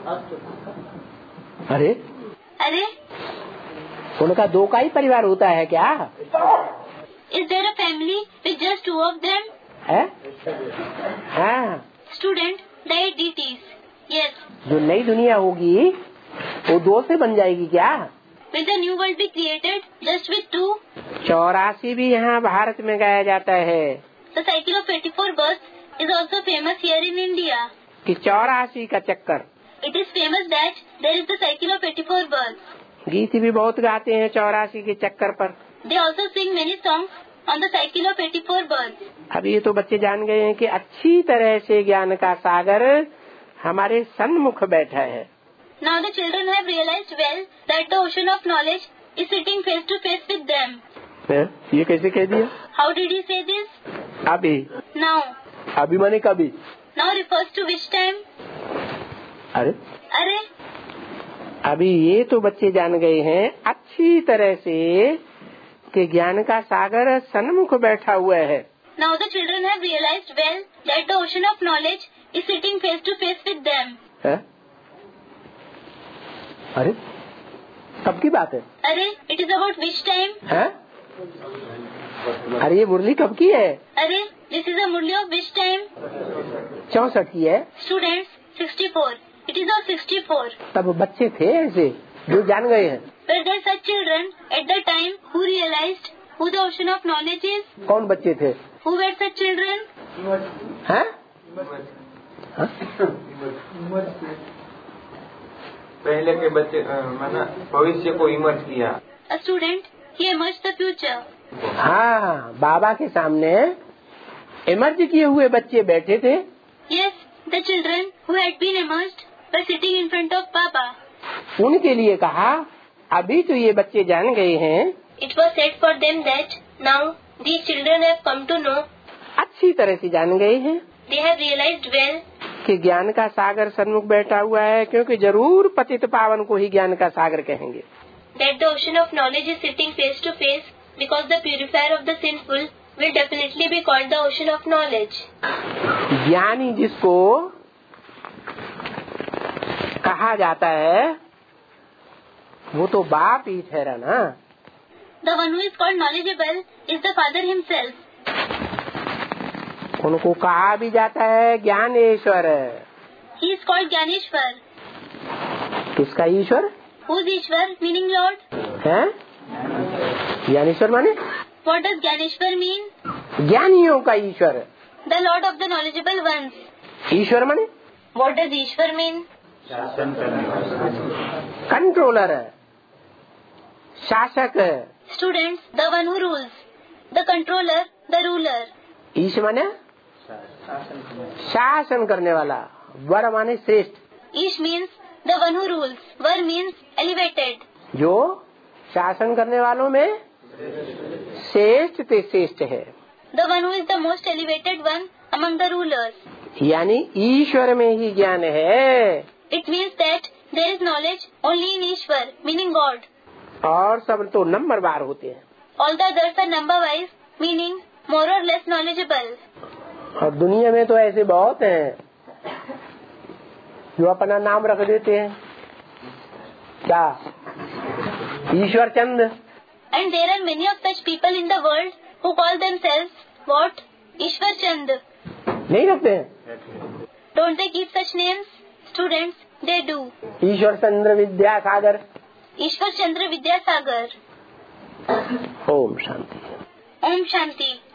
अरे अरे, उनका 2 का ही परिवार होता है क्या? is there a family with just 2 of them? है? हाँ. Student, the 8 deities. Yes. जो नई दुनिया होगी वो 2 से बन जाएगी क्या? Will the new world be created just with 2? 84 भी यहाँ भारत में गाया जाता है. The cycle of 84 births is also famous here in India. कि 84 का चक्कर. It is famous that there is the cycle of 84 births. गीत भी बहुत गाते हैं 84 के चक्कर पर. They also sing many songs on the cycle of 84 births. अब ये तो बच्चे जान गए हैं कि अच्छी तरह से ज्ञान का सागर हमारे सन्मुख बैठा है. Now the children have realized well that the ocean of knowledge is sitting face to face with them. ये कैसे कह दिया? How did he say this? अभी. Now. अभी माने कभी? Now refers to which time? अरे अरे, अभी ये तो बच्चे जान गए हैं अच्छी तरह से कि ज्ञान का सागर सन्मुख बैठा हुआ है. now the children have realized well that the ocean of knowledge is sitting face to face with them. है? अरे कब की बात है? अरे, it is about which time? है? अरे ये मुरली कब की है? अरे, this is a Murli of which time? 64 की है. Students, 64. It is of 64. तब बच्चे थे ऐसे. जो जान गए हैं। Were there such children at the time who realized who the ocean of knowledge is? कौन बच्चे थे? Who were such children? हैं? पहले के बच्चे माना भविष्य को इमर्ज किया। A student, he emerged the future. हाँ, बाबा के सामने इमर्ज किए हुए बच्चे बैठे थे। Yes, the children who had been emerged were sitting in front of Baba. उनके लिए कहा, अभी तो ये बच्चे जान गए हैं। It was said for them that now these children have come to know. अच्छी तरह से जान गए हैं। They have realized well कि ज्ञान का सागर सन्मुख बैठा हुआ है, क्योंकि जरूर पतित पावन को ही ज्ञान का सागर कहेंगे। that the ocean of knowledge is sitting face to face because the purifier of the sinful will definitely be called the ocean of knowledge. ज्ञानी जिसको कहा जाता है वो तो बाप ही ठहरा ना। The one who is called knowledgeable is the Father himself. उनको कहा भी जाता है Dnyaneshwar. He is called Gyaneshwar. किसका ईश्वर? Who is Ishwar, meaning Lord? है? ज्ञानेश्वर माने? What does Gyaneshwar mean? ज्ञानियों का ईश्वर। The Lord of the knowledgeable ones. ईश्वर माने? What does Ishwar mean? Controller, शासक। Students, the one who rules. The controller, the ruler. ईश माने शासन करने वाला। वर माने श्रेष्ठ। Ish means the one who rules. Var means elevated. जो शासन करने वालों में श्रेष्ठ ते श्रेष्ठ है। The one who is the most elevated one among the rulers. यानी ईश्वर में ही ज्ञान है। It means that there is knowledge only in Ishwar, meaning God. और सब तो नंबर बार होते हैं। All the others are number wise, meaning more or less knowledgeable. और दुनिया में तो ऐसे बहुत हैं जो अपना नाम रख देते हैं क्या? ईश्वर चंद। And there are many of such people in the world who call themselves what? Ishwar Chand. नहीं रखते हैं? Don't they keep such names? Students, they do. Ishwar Chandra Vidyasagar. Ishwar Chandra Vidyasagar. Om Shanti. Om Shanti.